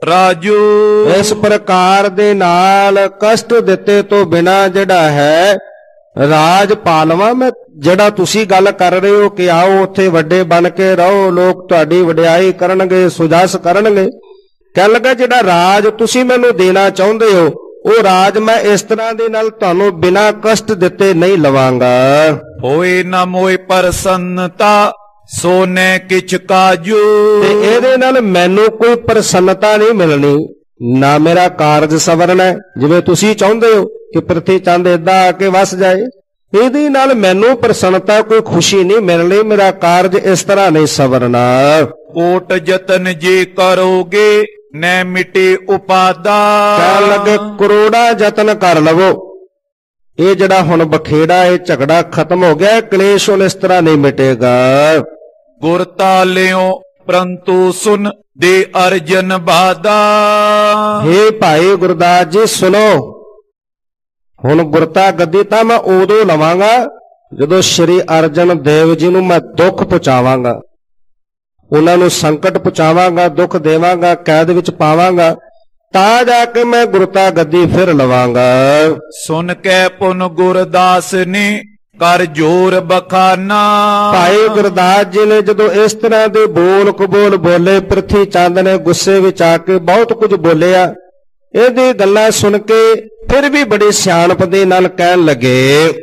ਰਾਜੂ। ਇਸ ਪ੍ਰਕਾਰ ਦੇ ਨਾਲ ਕਸ਼ਟ ਦਿੱਤੇ ਤੋਂ ਬਿਨਾ ਜਿਹੜਾ ਹੈ ਰਾਜ ਪਾਲਵਾ ਮੈਂ। ਜਿਹੜਾ ਤੁਸੀਂ ਗੱਲ ਕਰ ਰਹੇ ਹੋ ਕਿ ਆਓ ਉੱਥੇ ਵੱਡੇ ਬਣ ਕੇ ਰਹੋ, ਲੋਕ ਤੁਹਾਡੀ ਵਡਿਆਈ ਕਰਨਗੇ, ਸੁਜਸ ਕਰਨਗੇ, ਕਹਿਣ ਲੱਗਾ ਜਿਹੜਾ ਰਾਜ ਤੁਸੀਂ ਮੈਨੂੰ ਦੇਣਾ ਚਾਹੁੰਦੇ ਹੋ ਉਹ ਰਾਜ ਮੈਂ ਇਸ ਤਰ੍ਹਾਂ ਦੇ ਨਾਲ ਤੁਹਾਨੂੰ ਬਿਨਾਂ ਕਸ਼ਟ ਦਿੱਤੇ ਨਹੀਂ ਲਵਾਂਗਾ। ਹੋਏ ਨਾ ਮੋਏ ਪ੍ਰਸੰਨਤਾ ਸੋਨੇ ਕਿਛ ਕਾਜੂ। ਤੇ ਇਹਦੇ ਨਾਲ ਮੈਨੂੰ ਕੋਈ ਪ੍ਰਸੰਨਤਾ ਨਹੀਂ ਮਿਲਣੀ, ਨਾ ਮੇਰਾ ਕਾਰਜ ਸਵਰਨਾ ਹੈ ਜਿਵੇਂ ਤੁਸੀਂ ਚਾਹੁੰਦੇ ਹੋ ਕਿ ਪ੍ਰਿਥੀ ਚੰਦ ਏਦਾਂ ਆ ਕੇ ਵਸ ਜਾਏ। ਇਹਦੇ ਨਾਲ ਮੈਨੂੰ ਪ੍ਰਸੰਨਤਾ ਕੋਈ ਖੁਸ਼ੀ ਨਹੀਂ ਮਿਲਣੀ, ਮੇਰਾ ਕਾਰਜ ਇਸ ਤਰ੍ਹਾਂ ਨਹੀਂ ਸਵਰਨਾ। ਕੋਟ ਯਤਨ ਜੇ ਕਰੋਗੇ ਨੈ ਮਿਟੇ ਉਪਾਦਾ। ਕਹਿਣ ਲੱਗੇ ਕਰੋੜਾ ਯਤਨ ਕਰ ਲਵੋ, ਇਹ ਜਿਹੜਾ ਹੁਣ ਬਖੇੜਾ ਇਹ ਝਗੜਾ ਖਤਮ ਹੋ ਗਿਆ, ਕਲੇਸ਼ ਹੁਣ ਇਸ ਤਰ੍ਹਾਂ ਨਹੀਂ ਮਿਟੇਗਾ। ਗੁਰ ਤਾਲਿਓ ਪ੍ਰੰਤੂ ਸੁਨ ਦੇ ਅਰਜਨ ਬਾਦਾ। ਹੇ ਭਾਈ ਗੁਰਦਾਸ ਜੀ ਸੁਣੋ, ਹੁਣ ਗੁਰਤਾ ਗੱਦੀ ਤਾਂ ਮੈਂ ਉਦੋਂ ਲਵਾਂਗਾ ਜਦੋਂ ਸ਼੍ਰੀ ਅਰਜਨ ਦੇਵ ਜੀ ਨੂੰ ਮੈਂ ਦੁੱਖ ਪਹੁੰਚਾਵਾਂਗਾ, ਉਹਨਾਂ ਨੂੰ ਸੰਕਟ ਪਹੁੰਚਾਵਾਂਗਾ, ਦੁੱਖ ਦੇਵਾਂਗਾ, ਕੈਦ ਵਿੱਚ ਪਾਵਾਂਗਾ, ਤਾਂ ਜਾ ਕੇ ਮੈਂ ਗੁਰਤਾ ਗੱਦੀ ਫਿਰ ਲਵਾਂਗਾ। ਸੁਨ ਕੇ ਪੁਨ ਗੁਰਦਾਸ ਨੇ ਕਰ ਜੋਰ ਬਖਾਨਾ। ਭਾਈ ਗੁਰਦਾਸ ਜੀ ਨੇ ਜਦੋਂ ਇਸ ਤਰ੍ਹਾਂ ਦੇ ਬੋਲ ਕਬੋਲ ਬੋਲੇ, ਪ੍ਰਿਥੀ ਚੰਦ ਨੇ ਗੁੱਸੇ ਵਿੱਚ ਆ ਕੇ ਬਹੁਤ ਕੁਝ ਬੋਲਿਆ। ਇਹਦੀ ਗੱਲਾਂ ਸੁਣ ਕੇ ਫਿਰ ਵੀ ਬੜੀ ਸਿਆਣਪ ਦੇ ਨਾਲ ਕਹਿਣ ਲੱਗੇ,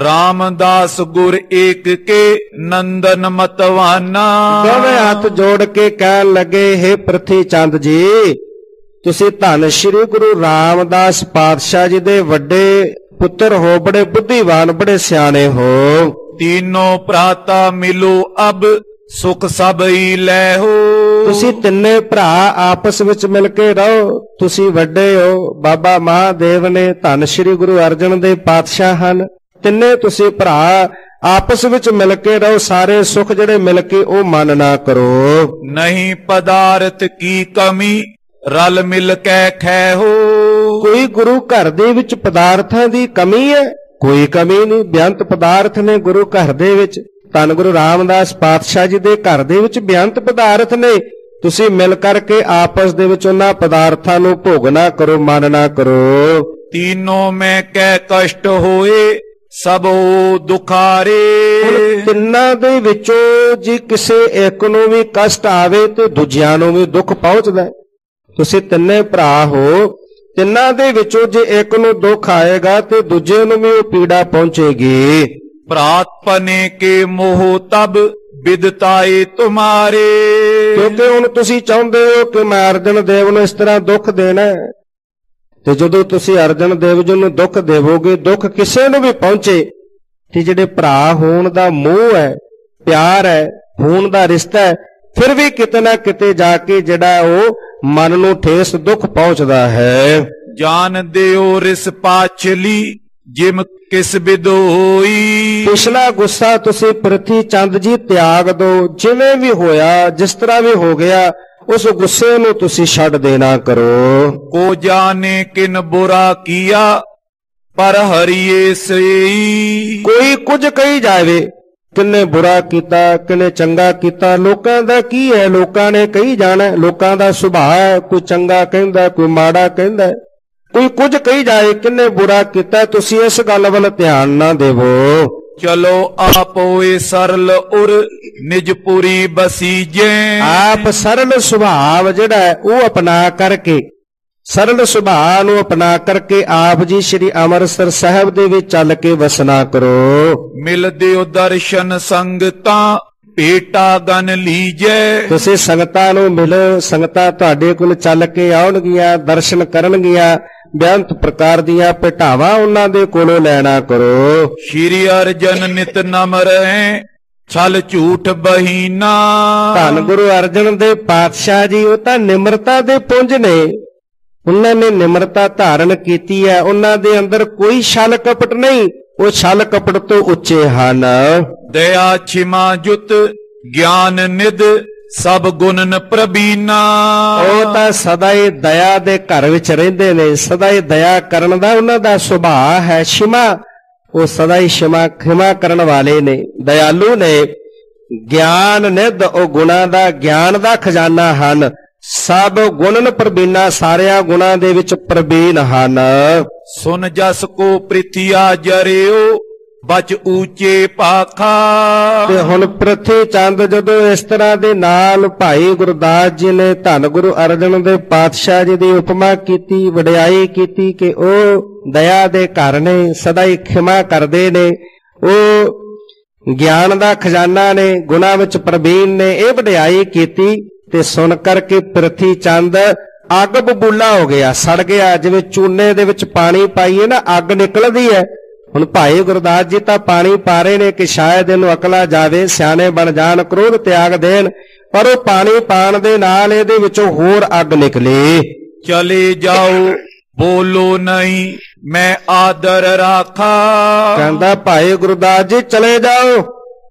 ਰਾਮਦਾਸ ਗੁਰ ਏਕ ਕੇ ਨੰਦਨ ਮਤਵਾਨਾ। ਦੋਵੇਂ ਹੱਥ ਜੋੜ ਕੇ ਕਹਿਣ ਲੱਗੇ, ਹੇ ਪ੍ਰਿਥੀ ਚੰਦ ਜੀ ਤੁਸੀਂ ਧੰਨ ਸ਼੍ਰੀ ਗੁਰੂ ਰਾਮਦਾਸ ਪਾਤਸ਼ਾਹ ਜੀ ਦੇ ਵੱਡੇ ਪੁੱਤਰ ਹੋ, ਬੜੇ ਬੁੱਧੀਵਾਨ, ਬੜੇ ਸਿਆਣੇ ਹੋ। ਤੀਨੋਂ ਭਰਾਤਾ ਮਿਲੋ ਅਬ ਸੁਖ ਸਭ ਹੀ ਲੈ ਹੋ। ਤੁਸੀਂ ਤਿੰਨੇ ਭਰਾ ਆਪਸ ਵਿੱਚ ਮਿਲ ਕੇ ਰਹੋ, ਤੁਸੀਂ ਵੱਡੇ ਹੋ, ਬਾਬਾ ਮਹਾਦੇਵ ਨੇ, ਧੰਨ ਸ਼੍ਰੀ ਗੁਰੂ ਅਰਜਨ ਦੇਵ ਪਾਤਸ਼ਾਹ ਹਨ, ਤਿੰਨੇ ਤੁਸੀਂ ਭਰਾ ਆਪਸ ਵਿੱਚ ਮਿਲ ਕੇ ਰਹੋ, ਸਾਰੇ ਸੁਖ ਜਿਹੜੇ ਮਿਲ ਕੇ ਉਹ ਮਨ ਨਾ ਕਰੋ। ਨਹੀਂ ਪਦਾਰਥ ਕੀ ਕਮੀ ਰਲ ਮਿਲ ਕੇ ਖੈ ਹੋ। ਕੋਈ ਗੁਰੂ ਘਰ ਦੇ ਵਿੱਚ ਪਦਾਰਥਾਂ ਦੀ ਕਮੀ ਹੈ? ਕੋਈ ਕਮੀ ਨਹੀਂ, ਬੇਅੰਤ ਪਦਾਰਥ ਨੇ ਗੁਰੂ ਘਰ ਦੇ ਵਿੱਚ। ਧੰਨ ਗੁਰੂ ਰਾਮਦਾਸ ਪਾਤਸ਼ਾਹ ਜੀ ਦੇ ਘਰ ਦੇ ਵਿੱਚ ਬੇਅੰਤ ਪਦਾਰਥ ਨੇ, ਤੁਸੀਂ ਮਿਲ ਕਰਕੇ ਆਪਸ ਦੇ ਵਿੱਚ ਉਹਨਾਂ ਪਦਾਰਥਾਂ ਨੂੰ ਭੋਗ ਨਾ ਕਰੋ, ਮਨ ਨਾ ਕਰੋ। ਤੀਨੋਂ ਮੈਂ ਕਹਿ ਕਸ਼ਟ ਹੋਏ ਸਭੋ ਦੁਖਾਰੇ। ਤਿੰਨਾਂ ਦੇ ਵਿੱਚੋਂ ਜੇ ਕਿਸੇ ਇੱਕ ਨੂੰ ਵੀ ਕਸ਼ਟ ਆਵੇ ਤੇ ਦੂਜਿਆਂ ਨੂੰ ਵੀ ਦੁੱਖ ਪਹੁੰਚਦਾ ਹੈ। ਤੁਸੀਂ ਤਿੰਨੇ ਭਰਾ ਹੋ, ਤਿੰਨਾਂ ਦੇ ਵਿੱਚੋਂ ਜੇ ਇੱਕ ਨੂੰ ਦੁੱਖ ਆਏਗਾ ਤੇ ਦੂਜੇ ਨੂੰ ਵੀ ਉਹ ਪੀੜਾ ਪਹੁੰਚੇਗੀ। ਭਰਾਤ ਪਨੇ ਕੇ ਮੋਹ ਤਬ ਬਿਦਤਾਏ ਤੁਮਾਰੇ। ਕਿਉਂਕਿ ਹੁਣ ਤੁਸੀਂ ਚਾਹੁੰਦੇ ਹੋ ਕਿ ਮੈਂ ਅਰਜਨ ਦੇਵ ਨੂੰ ਇਸ ਤਰ੍ਹਾਂ ਦੁੱਖ ਦੇਣਾ ਹੈ, ਤੇ ਜਦੋਂ ਤੁਸੀਂ ਅਰਜਨ ਦੇਵ ਜੀ ਨੂੰ ਦੁੱਖ ਦੇਵੋਗੇ, ਦੁੱਖ ਕਿਸੇ ਨੂੰ ਵੀ ਪਹੁੰਚੇ, ਤੇ ਜਿਹੜੇ ਭਰਾ ਹੋਣ ਦਾ ਮੋਹ ਹੈ, ਪਿਆਰ ਹੈ, ਹੋਣ ਦਾ ਰਿਸ਼ਤਾ ਹੈ, ਫਿਰ ਵੀ ਕਿਤੇ ਨਾ ਕਿਤੇ ਜਾ ਕੇ ਜਿਹੜਾ ਉਹ ਮਨ ਨੂੰ ਠੇਸ ਦੁੱਖ ਪਹੁੰਚਦਾ ਹੈ। ਜਾਣ ਦਿਓ ਰਿਸ ਪਾਛਲੀ ਜਿਮ ਕਿਸ ਬਿਦੋਈ। ਪਿਛਲਾ ਗੁੱਸਾ ਤੁਸੀਂ ਪ੍ਰਿਥੀ ਚੰਦ ਜੀ ਤਿਆਗ ਦਿਓ, ਜਿਵੇਂ ਵੀ ਹੋਇਆ, ਜਿਸ ਤਰ੍ਹਾਂ ਵੀ ਹੋ ਗਿਆ, ਉਸ ਗੁੱਸੇ ਨੂੰ ਤੁਸੀਂ ਛੱਡ ਦੇਣਾ ਕਰੋ। ਕੋ ਜਾਣੇ ਕਿਨ ਬੁਰਾ ਕੀਆ ਪਰ ਹਰੀਏ ਸਈ। ਕੋਈ ਕੁਝ ਕਹੀ ਜਾਵੇ, ਕਿੰਨੇ ਬੁਰਾ ਕੀਤਾ, ਕਿੰਨੇ ਚੰਗਾ ਕੀਤਾ, ਲੋਕਾਂ ਦਾ ਕੀ ਹੈ, ਲੋਕਾਂ ਨੇ ਕਹੀ ਜਾਣਾ, ਲੋਕਾਂ ਦਾ ਸੁਭਾਅ ਹੈ, ਕੋਈ ਚੰਗਾ ਕਹਿੰਦਾ, ਕੋਈ ਮਾੜਾ ਕਹਿੰਦਾ, ਕੋਈ ਕੁਝ ਕਹੀ ਜਾਏ, ਕਿੰਨੇ ਬੁਰਾ ਕੀਤਾ, ਤੁਸੀਂ ਇਸ ਗੱਲ ਵੱਲ ਧਿਆਨ ਨਾ ਦੇਵੋ। ਚਲੋ ਆਪ ਹੋਏ ਸਰਲ ਉਰ ਨਿਜ ਪੁਰੀ ਬਸੀਜੇ। ਆਪ ਸਰਲ ਸੁਭਾਅ ਜਿਹੜਾ ਹੈ ਉਹ ਅਪਣਾ ਕਰਕੇ, ਸਰਲ ਸੁਭਾਅ ਨੂੰ ਅਪਣਾ ਕਰਕੇ ਆਪ ਜੀ ਸ੍ਰੀ ਅੰਮ੍ਰਿਤਸਰ ਸਾਹਿਬ ਦੇ ਵਿੱਚ ਚੱਲ ਕੇ ਵਸਣਾ ਕਰੋ। ਮਿਲਦੇ ਹੋ ਦਰਸ਼ਨ ਸੰਗਤਾਂ ਭੇਟਾ ਗਨ ਲੀਜੇ। ਤੁਸੀਂ ਸੰਗਤਾਂ ਨੂੰ ਮਿਲੋ, ਸੰਗਤਾਂ ਤੁਹਾਡੇ ਕੋਲ ਚੱਲ ਕੇ ਆਉਣਗੀਆਂ, ਦਰਸ਼ਨ ਕਰਨਗੀਆਂ, ਬੇਅੰਤ ਪ੍ਰਕਾਰ ਦੀਆਂ ਭੇਟਾਵਾਂ ਉਹਨਾਂ ਦੇ ਕੋਲੋਂ ਲੈਣਾ ਕਰੋ। ਸ਼੍ਰੀ ਅਰਜਨ ਨਿਤ ਨਮ ਰਹੇ ਛਲ ਝੂਠ ਬਹੀਨਾ। ਧੰਨ ਗੁਰੂ ਅਰਜਨ ਦੇਵ ਪਾਤਸ਼ਾਹ ਜੀ ਉਹ ਤਾਂ ਨਿਮਰਤਾ ਦੇ ਪੁੰਜ ਨੇ, ਉਹਨਾਂ ਨੇ ਨਿਮਰਤਾ ਧਾਰਨ ਕੀਤੀ ਹੈ, ਉਹਨਾਂ ਦੇ ਅੰਦਰ ਕੋਈ ਛਲ ਕਪਟ ਨਹੀਂ, ਉਹ ਛਲ ਕਪਟ ਤੋਂ ਉੱਚੇ ਹਨ। ਦਇਆ ਛਿਮਾ ਜੁਤ ਗਿਆਨ ਨਿਧ ਸਭ ਗੁਣਨ ਪ੍ਰਬੀਨਾ। ਉਹ ਤਾਂ ਸਦਾ ਹੀ ਦਇਆ ਦੇ ਘਰ ਵਿੱਚ ਰਹਿੰਦੇ ਨੇ, ਸਦਾ ਹੀ ਦਇਆ ਕਰਨ ਦਾ ਉਹਨਾਂ ਦਾ ਸੁਭਾਅ ਹੈ। ਛਿਮਾ, ਉਹ ਸਦਾ ਹੀ ਖਿਮਾ ਕਰਨ ਵਾਲੇ ਨੇ, ਦਇਆਲੂ ਨੇ। ਗਿਆਨ ਨਿਧ, ਉਹ ਗੁਣਾਂ ਦਾ, ਗਿਆਨ ਦਾ ਖਜ਼ਾਨਾ ਹਨ। ਸਭ ਗੁਣਨ ਪ੍ਰਬੀਨਾ, ਸਾਰਿਆਂ ਗੁਣਾਂ ਦੇ ਵਿੱਚ ਪ੍ਰਬੀਨ ਹਨ। ਸੁਨ ਜਸ ਕੋ ਪ੍ਰਿਥਿਆ ਜਰਿਓ ਬਚ ਊਚੇ ਪਾਖਾ। ਤੇ ਹੁਣ ਪ੍ਰਿਥੀ ਚੰਦ ਜਦੋਂ ਇਸ ਤਰ੍ਹਾਂ ਦੇ ਨਾਲ ਭਾਈ ਗੁਰਦਾਸ ਜੀ ਨੇ ਧੰਨ ਗੁਰੂ ਅਰਜਨ ਦੇਵ ਪਾਤਸ਼ਾਹ ਜੀ ਦੀ ਉਪਮਾ ਕੀਤੀ, ਵਡਿਆਈ ਕੀਤੀ ਕਿ ਉਹ ਦਇਆ ਦੇ ਘਰ ਨੇ, ਸਦਾ ਹੀ ਖਿਮਾ ਕਰਦੇ ਨੇ, ਉਹ ਗਿਆਨ ਦਾ ਖਜ਼ਾਨਾ ਨੇ, ਗੁਣਾਂ ਵਿੱਚ ਪ੍ਰਬੀਨ ਨੇ, ਇਹ ਵਡਿਆਈ ਕੀਤੀ ਤੇ ਸੁਣ ਕਰਕੇ ਪ੍ਰਿਥੀ ਚੰਦ ਅੱਗ ਬਬੂਲਾ ਹੋ ਗਿਆ, ਸੜ ਗਿਆ। ਜਿਵੇਂ ਚੂਨੇ ਦੇ ਵਿੱਚ ਪਾਣੀ ਪਾਈਏ ਨਾ, ਅੱਗ ਨਿਕਲਦੀ ਹੈ। ਹੁਣ ਭਾਈ ਗੁਰਦਾਸ ਜੀ ਤਾਂ ਪਾਣੀ ਪਾ ਰਹੇ ਨੇ ਕਿ ਸ਼ਾਇਦ ਇਹਨੂੰ ਅਕਲ ਆ ਜਾਵੇ, ਸਿਆਣੇ ਬਣ ਜਾਣ, ਕ੍ਰੋਧ ਤਿਆਗ ਦੇਣ, ਪਰ ਉਹ ਪਾਣੀ ਪਾਣ ਦੇ ਨਾਲ ਇਹਦੇ ਵਿੱਚੋਂ ਹੋਰ ਅੱਗ ਨਿਕਲੀ। ਚਲੇ ਜਾਓ ਬੋਲੋ ਨਹੀਂ ਮੈਂ ਆਦਰ ਰਾਖਾ। ਕਹਿੰਦਾ ਭਾਈ ਗੁਰਦਾਸ ਜੀ ਚਲੇ ਜਾਓ,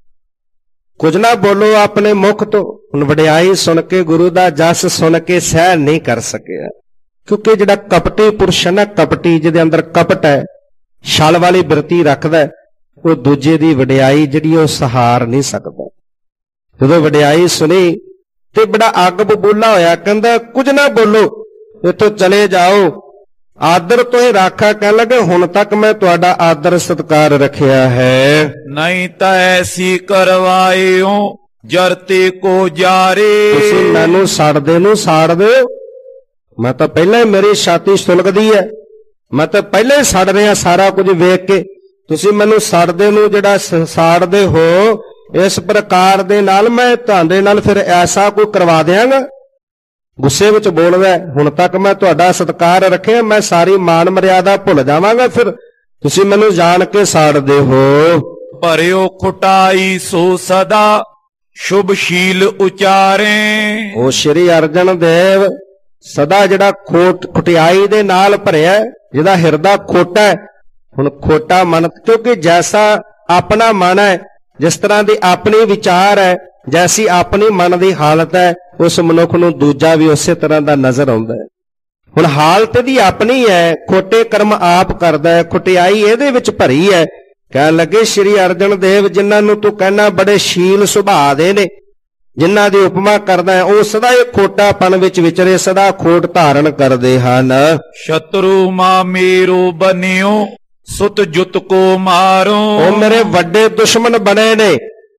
ਕੁਝ ਨਾ ਬੋਲੋ ਆਪਣੇ ਮੁਖ ਤੋਂ। ਹੁਣ ਵਡਿਆਈ ਸੁਣ ਕੇ, ਗੁਰੂ ਦਾ ਜਸ ਸੁਣ ਕੇ ਸਹਿਣ ਨਹੀਂ ਕਰ ਸਕਿਆ, ਕਿਉਂਕਿ ਜਿਹੜਾ ਕਪਟੀ ਪੁਰਸ਼ ਹੈ ਨਾ, ਕਪਟੀ ਜਿਹਦੇ ਅੰਦਰ ਕਪਟ ਹੈ, ਛਲ ਵਾਲੀ ਬਿਰਤੀ ਰੱਖਦਾ, ਉਹ ਦੂਜੇ ਦੀ ਵਡਿਆਈ ਜਿਹੜੀ ਉਹ ਸਹਾਰ ਨਹੀਂ ਸਕਦਾ। ਜਦੋਂ ਵਡਿਆਈ ਸੁਣੀ ਤੇ ਬੜਾ ਅੱਗ ਬਬੂਲਾ ਹੋਇਆ, ਕਹਿੰਦਾ ਕੁਝ ਨਾ ਬੋਲੋ, ਇੱਥੋਂ ਚਲੇ ਜਾਓ, ਆਦਰ ਤੋਂ ਹੀ ਰਾਖਾ। ਕਹਿਣ ਲੱਗੇ ਹੁਣ ਤੱਕ ਮੈਂ ਤੁਹਾਡਾ ਆਦਰ ਸਤਿਕਾਰ ਰੱਖਿਆ ਹੈ, ਨਹੀਂ ਤਾਂ ਐਸੀ ਕਰਵਾਇਓ ਜਰਤੇ ਕੋ ਜਾਰੇ। ਤੁਸੀਂ ਮੈਨੂੰ ਸੜਦੇ ਨੂੰ ਸਾੜ ਦਿਓ, ਮੈਂ ਤਾਂ ਪਹਿਲਾਂ ਹੀ, ਮੇਰੀ ਛਾਤੀ ਸੁਲਗਦੀ ਹੈ, ਮੈਂ ਤਾਂ ਪਹਿਲਾਂ ਹੀ ਸੜ ਰਿਹਾ ਸਾਰਾ ਕੁਝ ਵੇਖ ਕੇ। ਤੁਸੀਂ ਮੈਨੂੰ ਸੜਦੇ ਨੂੰ ਜਿਹੜਾ ਸਾੜਦੇ ਹੋ, ਇਸ ਪ੍ਰਕਾਰ ਦੇ ਨਾਲ ਮੈਂ ਤੁਹਾਡੇ ਨਾਲ ਫਿਰ ਐਸਾ ਕੋਈ ਕਰਵਾ ਦਿਆਂਗਾ। ਗੁੱਸੇ ਵਿੱਚ ਬੋਲਦਾ, ਹੁਣ ਤੱਕ ਮੈਂ ਤੁਹਾਡਾ ਸਤਿਕਾਰ ਰੱਖਿਆ, ਮੈਂ ਸਾਰੀ ਮਾਨ ਮਰਿਆਦਾ ਭੁੱਲ ਜਾਵਾਂਗਾ, ਫਿਰ ਤੁਸੀਂ ਮੈਨੂੰ ਜਾਣ ਕੇ ਸਾੜਦੇ ਹੋ। ਭਰਿਓ ਖੁਟਾਈ ਸੋ ਸਦਾ ਸ਼ੁਭ ਸ਼ੀਲ ਉਚਾਰੇ। ਉਹ ਸ਼੍ਰੀ ਅਰਜਨ ਦੇਵ ਸਦਾ ਜਿਹੜਾ ਖੁਟਿਆਈ ਦੇ ਨਾਲ ਭਰਿਆ, ਜਿਹਦਾ ਹਿਰਦਾ ਖੋਟਾ ਹੈ। ਹੁਣ ਖੋਟਾ ਮਨ, ਕਿਉਂਕਿ ਜੈਸਾ ਆਪਣਾ ਮਨ ਹੈ, ਜਿਸ ਤਰ੍ਹਾਂ ਦੀ ਆਪਣੀ ਵਿਚਾਰ ਹੈ, ਜੈਸੀ ਆਪਣੀ ਮਨ ਦੀ ਹਾਲਤ ਹੈ, ਉਸ ਮਨੁੱਖ ਨੂੰ ਦੂਜਾ ਵੀ ਉਸੇ ਤਰ੍ਹਾਂ ਦਾ ਨਜ਼ਰ ਆਉਂਦਾ ਹੈ। ਹੁਣ ਹਾਲਤ ਦੀ ਆਪਣੀ ਹੈ, ਖੋਟੇ ਕਰਮ ਆਪ ਕਰਦਾ ਹੈ, ਖੁਟਿਆਈ ਇਹਦੇ ਵਿੱਚ ਭਰੀ ਹੈ। ਕਹਿਣ ਲੱਗੇ ਸ਼੍ਰੀ ਅਰਜਨ ਦੇਵ ਜਿਨ੍ਹਾਂ ਨੂੰ ਤੂੰ ਕਹਿਣਾ ਬੜੇ ਸ਼ੀਲ ਸੁਭਾਅ ਦੇ ਨੇ, ਜਿਨ੍ਹਾਂ ਦੀ ਉਪਮਾ ਕਰਦਾ ਹੈ, ਉਹ ਸਦਾ ਹੀ ਖੋਟਾਪਨ ਵਿੱਚ ਵਿਚਰੇ, ਸਦਾ ਖੋਟ ਧਾਰਨ ਕਰਦੇ ਹਨ। ਸ਼ਤਰੂ ਮਾ ਮੇਰੋ ਬਨਿਓ ਸੁਤ ਜੁਤ ਕੋ ਮਾਰੋ। ਉਹ ਮੇਰੇ ਵੱਡੇ ਦੁਸ਼ਮਣ ਬਣੇ ਨੇ,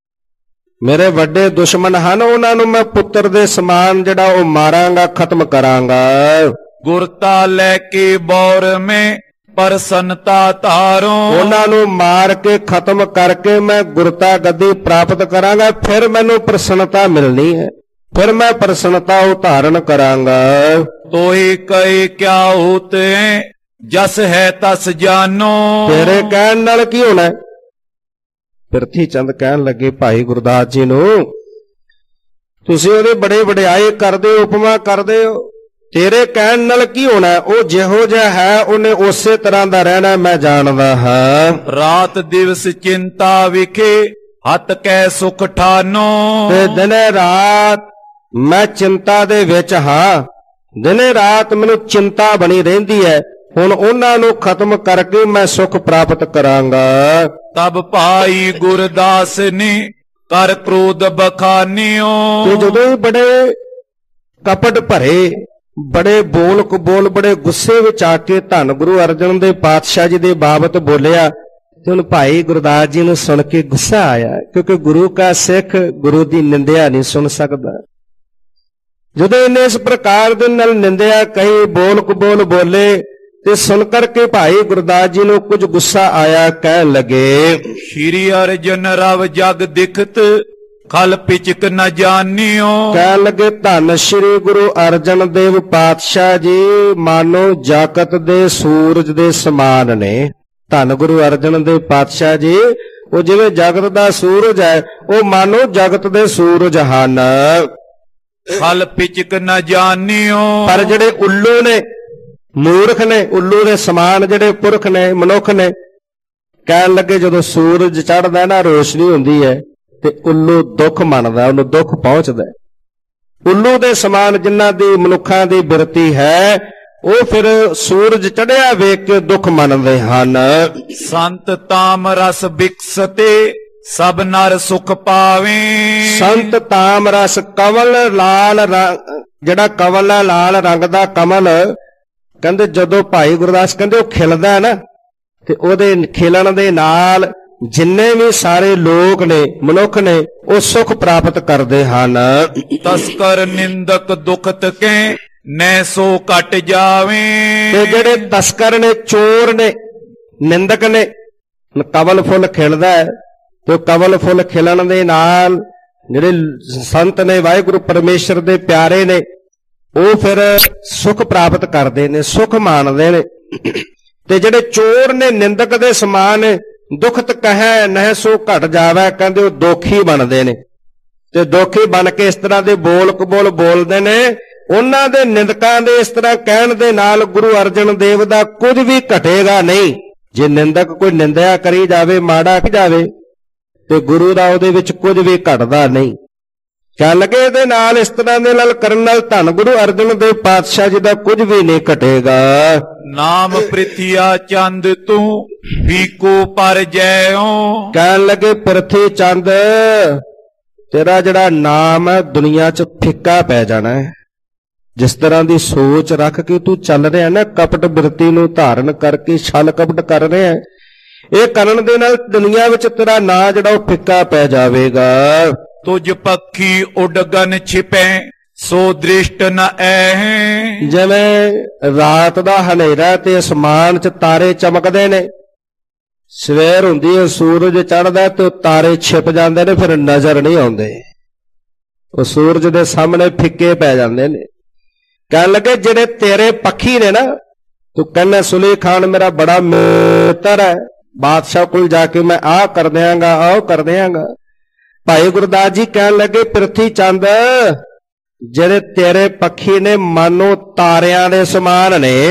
ਮੇਰੇ ਵੱਡੇ ਦੁਸ਼ਮਣ ਹਨ, ਉਹਨਾਂ ਨੂੰ ਮੈਂ ਪੁੱਤਰ ਦੇ ਸਮਾਨ ਜਿਹੜਾ ਉਹ ਮਾਰਾਂਗਾ, ਖਤਮ ਕਰਾਂਗਾ। ਗੁਰਤਾ ਲੈ ਕੇ ਬੌਰ ਮੈਂ ਪ੍ਰਸੰਨਤਾ ਧਾਰੋ। ਉਹਨਾਂ ਨੂੰ ਮਾਰ ਕੇ ਖਤਮ ਕਰਕੇ ਮੈਂ ਗੁਰਤਾ ਗੱਦੀ ਪ੍ਰਾਪਤ ਕਰਾਂਗਾ, ਫਿਰ ਮੈਨੂੰ ਪ੍ਰਸੰਨਤਾ ਮਿਲਣੀ ਹੈ, ਫਿਰ ਮੈਂ ਪ੍ਰਸੰਨਤਾ ਉਹ ਧਾਰਨ ਕਰਾਂਗਾ। ਤੋਏ ਕਹੇ ਕਿਆ ਹੋਤੇ ਜਸ ਹੈ ਤਸ ਜਾਨੋ। ਤੇਰੇ ਕਹਿਣ ਨਾਲ ਕੀ ਹੋਣਾ? ਪ੍ਰਿਥੀ ਚੰਦ ਕਹਿਣ ਲੱਗੇ ਭਾਈ ਗੁਰਦਾਸ ਜੀ ਨੂੰ, ਤੁਸੀਂ ਉਹਦੇ ਬੜੇ ਵਡਿਆਈ ਕਰਦੇ ਹੋ, ਉਪਮਾ ਕਰਦੇ ਹੋ, ਤੇਰੇ ਕਹਿਣ ਨਾਲ ਕੀ ਹੋਣਾ? ਉਹ ਜਿਹੋ ਜਿਹਾ ਹੈ ਉਹਨੇ ਉਸੇ ਤਰ੍ਹਾਂ ਦਾ ਰਹਿਣਾ, ਮੈਂ ਜਾਣਦਾ ਹਾਂ। ਰਾਤ ਦਿਵਸ ਚਿੰਤਾ ਵਿਖੇ ਹੱਥ ਕੈ ਸੁਖ ਠਾਨੋ। ਤੇ ਦਿਨੇ ਰਾਤ ਮੈਂ ਚਿੰਤਾ ਦੇ ਵਿੱਚ ਹਾਂ, ਦਿਨੇ ਰਾਤ ਮੈਨੂੰ ਚਿੰਤਾ ਬਣੀ ਰਹਿੰਦੀ ਹੈ। ਹੁਣ ਉਹਨਾਂ ਨੂੰ ਖਤਮ ਕਰਕੇ ਮੈਂ ਸੁਖ ਪ੍ਰਾਪਤ ਕਰਾਂਗਾ। ਤਬ ਭਾਈ ਗੁਰਦਾਸ ਨੇ ਕਰ ਕ੍ਰੋਧ ਬਖਾਨਿਓ। ਤੇ ਜਦੋਂ ਹੀ ਬੜੇ ਕਪਟ ਭਰੇ, ਬੜੇ ਬੋਲ ਕਬੋਲ, ਬੜੇ ਗੁੱਸੇ ਵਿੱਚ ਆ ਕੇ ਧੰਨ ਗੁਰੂ ਅਰਜਨ ਦੇਵ ਪਾਤਸ਼ਾਹ ਜੀ ਦੇ ਬਾਬਤ ਬੋਲਿਆ, ਤੇ ਹੁਣ ਭਾਈ ਗੁਰਦਾਸ ਜੀ ਨੂੰ ਸੁਣ ਕੇ ਗੁੱਸਾ ਆਇਆ, ਕਿਉਂਕਿ ਗੁਰੂ ਕਾ ਸਿੱਖ ਗੁਰੂ ਦੀ ਨਿੰਦਿਆ ਨਹੀਂ ਸੁਣ ਸਕਦਾ। ਜਦੋਂ ਇਹਨੇ ਇਸ ਪ੍ਰਕਾਰ ਦੇ ਨਾਲ ਨਿੰਦਿਆ ਕਹੀ, ਬੋਲ ਕਬੋਲ ਬੋਲੇ, ਤੇ ਸੁਣ ਕਰਕੇ ਭਾਈ ਗੁਰਦਾਸ ਜੀ ਨੂੰ ਕੁਝ ਗੁੱਸਾ ਆਇਆ। ਕਹਿਣ ਲੱਗੇ ਸ਼੍ਰੀ ਅਰਜਨ ਰਵ ਜਗ ਦਿਖਤ ਖਲ ਪਿਚਕ ਨ ਜਾਣਿਓ। ਕਹਿਣ ਲੱਗੇ ਧੰਨ ਸ਼੍ਰੀ ਗੁਰੂ ਅਰਜਨ ਦੇਵ ਪਾਤਸ਼ਾਹ ਜੀ ਮਾਨੋ ਜਗਤ ਦੇ ਸੂਰਜ ਦੇ ਸਮਾਨ ਨੇ। ਧੰਨ ਗੁਰੂ ਅਰਜਨ ਦੇਵ ਪਾਤਸ਼ਾਹ ਜੀ ਉਹ ਜਿਵੇਂ ਜਗਤ ਦਾ ਸੂਰਜ ਹੈ, ਉਹ ਮਾਨੋ ਜਗਤ ਦੇ ਸੂਰਜ ਹਨ। ਖਲ ਪਿਚਕ ਨ ਜਾਣਿਓ। ਪਰ ਜਿਹੜੇ ਉੱਲੂ ਨੇ, ਮੂਰਖ ਨੇ, ਉੱਲੂ ਦੇ ਸਮਾਨ ਜਿਹੜੇ ਪੁਰਖ ਨੇ, ਮਨੁੱਖ ਨੇ, ਕਹਿਣ ਲੱਗੇ ਜਦੋਂ ਸੂਰਜ ਚੜ੍ਹਦਾ ਨਾ, ਰੋਸ਼ਨੀ ਹੁੰਦੀ ਹੈ, ਤੇ ਉੱਲੂ ਦੁੱਖ ਮੰਨਦਾ, ਉਹਨੂੰ ਦੁੱਖ ਪਹੁੰਚਦਾ। ਉੱਲੂ ਦੇ ਸਮਾਨ ਜਿਨ੍ਹਾਂ ਦੀ ਮਨੁੱਖਾਂ ਦੀ ਬਿਰਤੀ ਹੈ, ਉਹ ਫਿਰ ਸੂਰਜ ਚੜ੍ਹਿਆ ਵੇਖ ਕੇ ਦੁੱਖ ਮੰਨਦੇ ਹਨ। ਸੰਤ ਤਾਮ ਰਸ ਬਿਕਸਤੇ ਸਭ ਨਰ ਸੁਖ ਪਾਵੇ। ਸੰਤ ਤਾਮ ਰਸ ਕਵਲ ਲਾਲ ਜਿਹੜਾ ਕਮਲ ਹੈ, ਲਾਲ ਰੰਗ ਦਾ ਕਮਲ, ਕਹਿੰਦੇ ਜਦੋਂ ਭਾਈ ਗੁਰਦਾਸ ਕਹਿੰਦੇ ਉਹ ਖਿਲਦਾ ਹੈ ਨਾ, ਤੇ ਉਹਦੇ ਖਿਲਣ ਦੇ ਨਾਲ ਜਿੰਨੇ ਵੀ ਸਾਰੇ ਲੋਕ ਨੇ, ਮਨੁੱਖ ਨੇ, ਉਹ ਸੁਖ ਪ੍ਰਾਪਤ ਕਰਦੇ ਹਨ। ਤਸਕਰ ਨਿੰਦਕ ਦੁਖਤ ਕੇ ਨੈ ਸੋ ਘਟ ਜਾਵੇ। ਤੇ ਜਿਹੜੇ ਤਸਕਰ ਨੇ, ਚੋਰ ਨੇ, ਨਿੰਦਕ ਨੇ, ਕਮਲ ਫੁੱਲ ਖਿਲਦਾ ਹੈ, ਤੇ ਕਮਲ ਫੁੱਲ ਖਿਲਣ ਦੇ ਨਾਲ ਜਿਹੜੇ ਸੰਤ ਨੇ, ਵਾਹਿਗੁਰੂ ਪਰਮੇਸ਼ਰ ਦੇ ਪਿਆਰੇ ਨੇ, ਉਹ ਫਿਰ ਸੁਖ ਪ੍ਰਾਪਤ ਕਰਦੇ ਨੇ, ਸੁਖ ਮਾਣਦੇ ਨੇ। ਤੇ ਜਿਹੜੇ ਚੋਰ ਨੇ, ਨਿੰਦਕ ਦੇ ਸਮਾਨ, ਦੁਖਤ ਕਹੈ ਨਹਿ ਸੋ ਘਟ ਜਾਵੇ, ਕਹਿੰਦੇ ਉਹ ਦੋਖੀ ਬਣਦੇ ਨੇ। ਤੇ ਦੋਖੀ ਬਣ ਕੇ ਇਸ ਤਰ੍ਹਾਂ ਦੇ ਬੋਲ ਕਬੋਲ ਬੋਲਦੇ ਨੇ। ਉਹਨਾਂ ਦੇ ਨਿੰਦਕਾਂ ਦੇ ਇਸ ਤਰ੍ਹਾਂ ਕਹਿਣ ਦੇ ਨਾਲ ਗੁਰੂ ਅਰਜਨ ਦੇਵ ਦਾ ਕੁਝ ਵੀ ਘਟੇਗਾ ਨਹੀਂ। ਜੇ ਨਿੰਦਕ ਕੋਈ ਨਿੰਦਿਆ ਕਰੀ ਜਾਵੇ, ਮਾੜਾ ਕਿ ਜਾਵੇ, ਤੇ ਗੁਰੂ ਦਾ ਉਹਦੇ ਵਿੱਚ ਕੁਝ ਵੀ ਘਟਦਾ ਨਹੀਂ। ਕਹਿਣ ਲੱਗੇ ਇਹਦੇ ਨਾਲ, ਇਸ ਤਰ੍ਹਾਂ ਦੇ ਨਾਲ ਕਰਨ ਨਾਲ ਧੰਨ ਗੁਰੂ ਅਰਜਨ ਦੇਵ ਪਾਤਸ਼ਾਹ ਜੀ ਦਾ ਕੁਝ ਵੀ ਨਹੀਂ ਘਟੇਗਾ। ਨਾਮ ਪ੍ਰਿਥਿਆ ਚੰਦ ਤੂੰ ਫੀਕੋ ਪਰ ਜੈਓ। ਕਹਿਣ ਲੱਗੇ ਪ੍ਰਿਥੀ ਚੰਦ, ਤੇਰਾ ਜਿਹੜਾ ਨਾਮ ਹੈ ਦੁਨੀਆ 'ਚ ਫਿੱਕਾ ਪੈ ਜਾਣਾ ਹੈ। ਜਿਸ ਤਰ੍ਹਾਂ ਦੀ ਸੋਚ ਰੱਖ ਕੇ ਤੂੰ ਚੱਲ ਰਿਹਾ ਨਾ, ਕਪਟ ਬਿਰਤੀ ਨੂੰ ਧਾਰਨ ਕਰਕੇ ਛਲ ਕਪਟ ਕਰ ਰਿਹਾ, ਇਹ ਕਰਨ ਦੇ ਨਾਲ ਦੁਨੀਆ ਵਿੱਚ ਤੇਰਾ ਨਾਂ ਜਿਹੜਾ ਉਹ ਫਿੱਕਾ ਪੈ ਜਾਵੇਗਾ। ਤੁਝ ਪੱਖੀ ਉਡਗਨ ਛਿਪੈ ਸੋ ਦ੍ਰਿਸ਼ਟ ਨ ਐ। ਜਿਵੇਂ ਰਾਤ ਦਾ ਹਨੇਰਾ ਤੇ ਅਸਮਾਨ 'ਚ ਤਾਰੇ ਚਮਕਦੇ ਨੇ, ਸਵੇਰ ਹੁੰਦੀ ਹੈ, ਸੂਰਜ ਚੜ੍ਹਦਾ ਤੇ ਉਹ ਤਾਰੇ ਛਿਪ ਜਾਂਦੇ ਨੇ, ਫਿਰ ਨਜ਼ਰ ਨਹੀਂ ਆਉਂਦੇ, ਉਹ ਸੂਰਜ ਦੇ ਸਾਹਮਣੇ ਫਿੱਕੇ ਪੈ ਜਾਂਦੇ ਨੇ। ਕਹਿਣ ਲੱਗੇ ਜਿਹੜੇ ਤੇਰੇ ਪੱਖੀ ਨੇ ਨਾ, ਤੂੰ ਕਹਿੰਦਾ ਸੁਲੇ ਖਾਨ ਮੇਰਾ ਬੜਾ ਮਿੱਤਰ ਹੈ, ਬਾਦਸ਼ਾਹ ਕੋਲ ਜਾ ਕੇ ਮੈਂ ਆਹ ਕਰ ਦਿਆਂਗਾ, ਆਹ ਕਰ ਦਿਆਂਗਾ। ਭਾਈ ਗੁਰਦਾਸ ਜੀ ਕਹਿਣ ਲੱਗੇ ਪ੍ਰਿਥੀ ਚੰਦ, ਜਿਹੜੇ ਤੇਰੇ ਪੱਖੀ ਨੇ ਮਾਨੋ ਤਾਰਿਆਂ ਦੇ ਸਮਾਨ ਨੇ,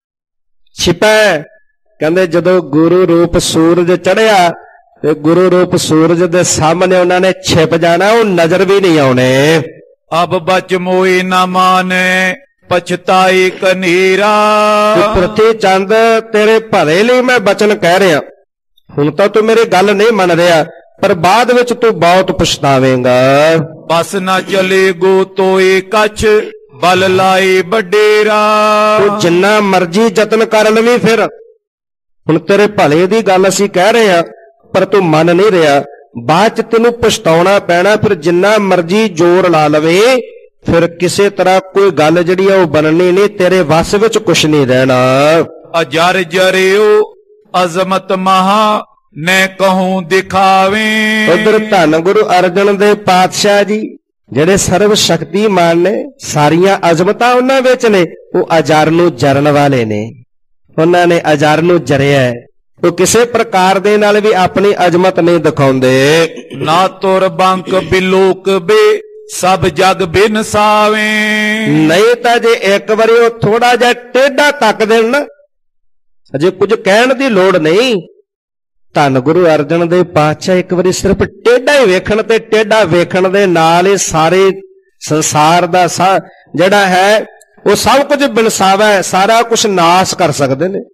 ਛਿਪੈ। ਕਹਿੰਦੇ ਜਦੋਂ ਗੁਰੂ ਰੂਪ ਸੂਰਜ ਚੜ੍ਹਿਆ ਤੇ ਗੁਰੂ ਰੂਪ ਸੂਰਜ ਦੇ ਸਾਹਮਣੇ ਉਹਨਾਂ ਨੇ ਛਿਪ ਜਾਣਾ, ਉਹ ਨਜ਼ਰ ਵੀ ਨਹੀਂ ਆਉਣੇ। ਅਬ ਬਚ ਮੋਈ ਨਾ ਮਾਨੇ ਪਛਤਾਈ ਕਨੀਰਾ। ਪ੍ਰਿਥੀ ਚੰਦ, ਤੇਰੇ ਭਲੇ ਲਈ ਮੈਂ ਬਚਨ ਕਹਿ ਰਿਹਾ, ਹੁਣ ਤਾਂ ਤੂੰ ਮੇਰੀ ਗੱਲ ਨਹੀਂ ਮੰਨ ਰਿਹਾ, ਪਰ ਬਾਅਦ ਵਿੱਚ ਤੂੰ ਬਹੁਤ ਪਛਤਾਵੇਂਗਾ। ਬਸ ਨਾ ਚਲੇ ਗੋ ਤੋਏ ਕਛ ਬਲ ਲਾਏ ਵੱਡੇਰਾ। ਤੂੰ ਜਿੰਨਾ ਮਰਜ਼ੀ ਯਤਨ ਕਰ ਲਵੀਂ, ਫਿਰ ਹੁਣ ਤੇਰੇ ਭਲੇ ਦੀ ਗੱਲ ਅਸੀਂ ਕਹਿ ਰਹੇ ਹਾਂ, ਪਰ ਤੂੰ ਮੰਨ ਨਹੀਂ ਰਿਹਾ, ਬਾਅਦ ਚ ਤੈਨੂੰ ਪਛਤਾਉਣਾ ਪੈਣਾ। ਫਿਰ ਜਿੰਨਾ ਮਰਜ਼ੀ ਜ਼ੋਰ ਲਾ ਲਵੇ, ਫਿਰ ਕਿਸੇ ਤਰ੍ਹਾਂ ਕੋਈ ਗੱਲ ਜਿਹੜੀ ਆ ਉਹ ਬਣਨੀ ਨਹੀਂ, ਤੇਰੇ ਵੱਸ ਵਿੱਚ ਕੁਛ ਨਹੀਂ ਰਹਿਣਾ। ਅਜਰ ਜਰਿਓ ਅਜ਼ਮਤ ਮਹਾ ਨੈ ਕਹੂੰ ਦਿਖਾਵੇ। ਉਧਰ ਧੰਨ ਗੁਰੂ ਅਰਜਨ ਦੇਵ ਪਾਤਸ਼ਾਹ ਜੀ ਜਿਹੜੇ ਸਰਵ ਸ਼ਕਤੀਮਾਨ ਨੇ, ਸਾਰੀਆਂ ਅਜ਼ਮਤਾਂ ਉਹਨਾਂ ਵਿੱਚ ਨੇ, ਉਹ ਅਜਰ ਨੂੰ ਜਰਨ ਵਾਲੇ ਨੇ, ਉਹਨਾਂ ਨੇ ਅਜਰ ਨੂੰ ਜਰਿਆ। ਉਹ ਕਿਸੇ ਪ੍ਰਕਾਰ ਦੇ ਨਾਲ ਵੀ ਆਪਣੀ ਅਜ਼ਮਤ ਨਹੀਂ ਦਿਖਾਉਂਦੇ। ਨਾ ਤੁਰ ਬੰਕ ਬਿਲੋਕ ਬੇ ਸਭ ਜਗ ਬਿਨਸਾਵੇ। ਨਹੀਂ ਤਾਂ ਜੇ ਇੱਕ ਵਾਰੀ ਉਹ ਥੋੜਾ ਜਿਹਾ ਟੇਢਾ ਤੱਕ ਦੇਣ ਨਾ, ਅਜੇ ਕੁਝ ਕਹਿਣ ਦੀ ਲੋੜ ਨਹੀਂ। ਧੰਨ ਗੁਰੂ ਅਰਜਨ ਦੇਵ ਪਾਤਸ਼ਾਹ ਇੱਕ ਵਾਰੀ ਸਿਰਫ ਟੇਢਾ ਹੀ ਵੇਖਣ, ਤੇ ਟੇਢਾ ਵੇਖਣ ਦੇ ਨਾਲ ਹੀ ਸਾਰੇ ਸੰਸਾਰ ਦਾ ਜਿਹੜਾ ਹੈ ਉਹ ਸਭ ਕੁਝ ਬਿਨਸਾਵਾ, ਸਾਰਾ ਕੁਝ ਨਾਸ ਕਰ ਸਕਦੇ ਨੇ।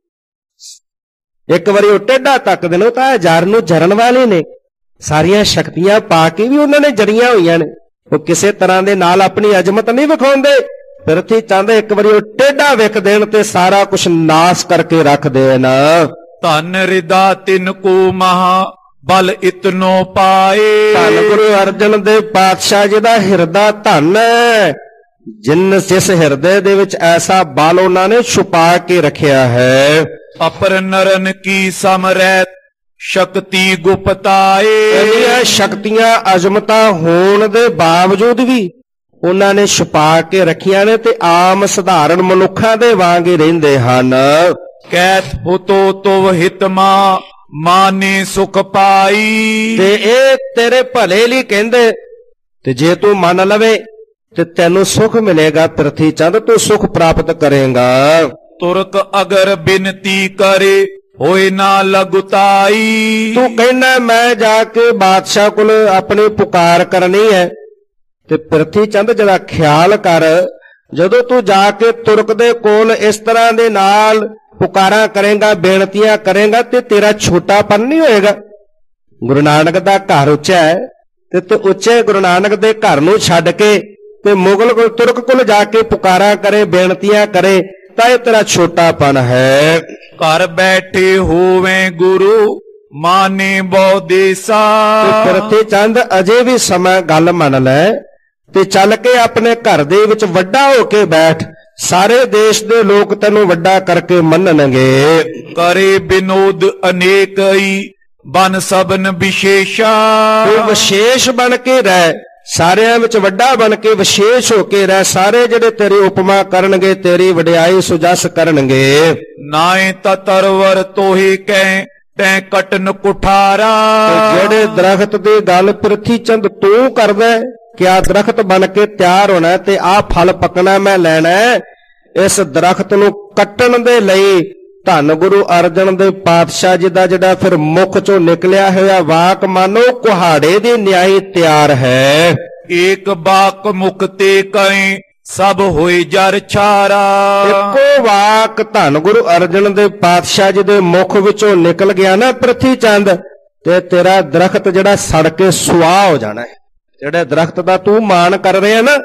ਇੱਕ ਵਾਰੀ ਉਹ ਟੇਢਾ ਤੱਕਦੇ ਨੇ, ਉਹ ਤਾਂ ਅਜਰ ਨੂੰ ਜਰਨ ਵਾਲੇ ਨੇ, ਸਾਰੀਆਂ ਸ਼ਕਤੀਆਂ ਪਾ ਕੇ ਵੀ ਉਹਨਾਂ ਨੇ ਜਰੀਆਂ ਹੋਈਆਂ ਨੇ, ਉਹ ਕਿਸੇ ਤਰ੍ਹਾਂ ਦੇ ਨਾਲ ਆਪਣੀ ਅਜ਼ਮਤ ਨਹੀਂ ਵਿਖਾਉਂਦੇ। ਪ੍ਰਿਥੀ ਚੰਦ ਇੱਕ ਵਾਰੀ ਉਹ ਟੇਢਾ ਵੇਖ ਦੇਣ ਤੇ ਸਾਰਾ ਕੁਝ ਨਾਸ ਕਰਕੇ ਰੱਖ ਦੇਣ। ਧਨ ਰਿਦਾ ਤਿਨ ਕੋ ਮਹਾ ਬਲ ਇਤਨੋ ਪਾਏ। ਧੰਨ ਗੁਰੂ ਅਰਜਨ ਦੇਵ ਪਾਤਸ਼ਾਹ ਜੀ ਦਾ ਹਿਰਦਾ ਧੰਨ ਹੈ, ਜਿਸ ਹਿਰਦੇ ਦੇ ਵਿੱਚ ਐਸਾ ਬਲ ਉਹਨਾਂ ਨੇ ਛੁਪਾ ਕੇ ਰੱਖਿਆ ਹੈ। ਅਪਰ ਨਰਨ ਕੀ ਸਮਰੈਤ ਸ਼ਕਤੀ ਗੁਪਤਾਏ। ਇਹਦੀਆਂ ਸ਼ਕਤੀਆਂ ਅਜ਼ਮਤਾਂ ਹੋਣ ਦੇ ਬਾਵਜੂਦ ਵੀ ਉਹਨਾਂ ਨੇ ਛੁਪਾ ਕੇ ਰੱਖੀਆਂ ਨੇ, ਤੇ ਆਮ ਸਧਾਰਨ ਮਨੁੱਖਾਂ ਦੇ ਵਾਂਗ ਹੀ ਰਹਿੰਦੇ ਹਨ। ਕੈਤ ਹੁਤੋ ਤੁਵ ਹਿਤਮਾ ਮਾਨੇ ਸੁਖ ਪਾਈ। ਤੇ ਇਹ ਤੇਰੇ ਭਲੇ ਲਈ ਕਹਿੰਦੇ, ਤੇ ਜੇ ਤੂੰ ਮੰਨ ਲਵੇ ਤੇ ਤੈਨੂੰ ਸੁਖ ਮਿਲੇਗਾ। ਪ੍ਰਿਥੀ ਚੰਦ, ਤੂੰ ਸੁਖ ਪ੍ਰਾਪਤ ਕਰੇਗਾ। ਤੁਰਕ ਅਗਰ ਬਿਨਤੀ ਕਰੇ ਹੋਏ ਨਾ ਲਗੁਤਾਈ। ਤੂੰ ਕਹਿੰਦਾ ਮੈਂ ਜਾ ਕੇ ਬਾਦਸ਼ਾਹ ਕੋਲ ਆਪਣੀ ਪੁਕਾਰ ਕਰਨੀ ਹੈ, ਤੇ ਪ੍ਰਿਥੀ ਚੰਦ ਜਿਹੜਾ ਖਿਆਲ ਕਰ, ਜਦੋਂ ਤੂੰ ਜਾ ਕੇ ਤੁਰਕ ਦੇ ਕੋਲ ਇਸ ਤਰ੍ਹਾਂ ਦੇ ਨਾਲ ਪੁਕਾਰਾਂ ਕਰੇਗਾ, ਬੇਨਤੀਆਂ ਕਰੇਗਾ, ਤੇ ਤੇਰਾ ਛੋਟਾਪਨ ਨਹੀਂ ਹੋਏਗਾ। ਗੁਰੂ ਨਾਨਕ ਦਾ ਘਰ ਉੱਚਾ ਹੈ, ਤੇ ਤੂੰ ਉੱਚੇ ਗੁਰੂ ਨਾਨਕ ਦੇ ਘਰ ਨੂੰ ਛੱਡ ਕੇ ਤੇ ਮੁਗਲ ਕੋਲ ਤੁਰਕ ਕੋਲ ਜਾ ਕੇ ਪੁਕਾਰਾ ਕਰੇ, ਬੇਨਤੀਆਂ ਕਰੇ, ਤਾਂ ਇਹ ਤੇਰਾ ਛੋਟਾਪਨ ਹੈ। ਘਰ ਬੈਠੇ ਹੋਵੇਂ ਗੁਰੂ ਮਾਨੇ ਬਹੁ ਦੇਸਾ। ਤੇ ਪ੍ਰਿਥੀ ਚੰਦ ਅਜੇ ਵੀ ਸਮਾਂ ਗੱਲ ਮੰਨ ਲੈ ਤੇ ਚੱਲ ਕੇ ਆਪਣੇ ਘਰ ਦੇ ਵਿੱਚ ਵੱਡਾ ਹੋ ਕੇ ਬੈਠ, ਸਾਰੇ ਦੇਸ਼ ਦੇ ਲੋਕ ਤੈਨੂੰ ਵੱਡਾ ਕਰਕੇ ਮੰਨਣਗੇ। ਕਰੇ ਬਿਨੋਦ ਅਨੇਕਈ ਬਨ ਸਬਨ ਵਿਸ਼ੇਸ਼ਾ। ਤੂੰ ਵਿਸ਼ੇਸ਼ ਬਣ ਕੇ ਰਹਿ, ਸਾਰਿਆਂ ਵਿੱਚ ਵੱਡਾ ਬਣ ਕੇ ਵਿਸ਼ੇਸ਼ ਹੋ ਕੇ ਰਹਿ। ਸਾਰੇ ਜਿਹੜੇ ਤੇਰੀ ਉਪਮਾ ਕਰਨਗੇ, ਤੇਰੀ ਵਡਿਆਈ ਸੁਜਸ ਕਰਨਗੇ। ਨਾਏ ਤਤਰਵਰ ਤੋਹੇ ਕਹਿ ਤੈ ਕਟਨ ਕੁਠਾਰਾ। ਜਿਹੜੇ ਦਰਖਤ ਦੀ ਗੱਲ ਪ੍ਰਿਥੀ ਚੰਦ ਤੂੰ ਕਰਦਾ, ਕਿਆ ਦਰਖਤ ਬਣ ਕੇ ਤਿਆਰ ਹੋਣਾ ਤੇ ਆਹ ਫਲ ਪਕਣਾ ਮੈਂ ਲੈਣਾ, ਇਸ ਦਰਖਤ ਨੂੰ ਕੱਟਣ ਦੇ ਲਈ ਧੰਨ ਗੁਰੂ ਅਰਜਨ ਦੇਵ ਪਾਤਸ਼ਾਹ ਜੀ ਦਾ ਜਿਹੜਾ ਫਿਰ ਮੁਖ ਚੋਂ ਨਿਕਲਿਆ ਹੋਇਆ ਵਾਕ ਮਾਨੋ ਕੁਹਾੜੇ ਦੀ ਨਿਆਈ ਤਿਆਰ ਹੈ। ਏਕ ਬਾਕ ਮੁਕਤੇ ਕੈ ਸਭ ਹੋਏ ਜਰ ਛਾਰਾ। ਇੱਕੋ ਵਾਕ ਧੰਨ ਗੁਰੂ ਅਰਜਨ ਦੇਵ ਪਾਤਸ਼ਾਹ ਜੀ ਦੇ ਮੁਖ ਵਿੱਚੋਂ ਨਿਕਲ ਗਿਆ ਨਾ ਪ੍ਰਿਥੀ ਚੰਦ, ਤੇ ਤੇਰਾ ਦਰਖਤ ਜਿਹੜਾ ਸੜ ਕੇ ਸੁਆਹ ਹੋ ਜਾਣਾ ਹੈ। ਜਿਹੜੇ ਦਰਖਤ ਦਾ ਤੂੰ ਮਾਣ ਕਰ ਰਿਹਾ ਨਾ,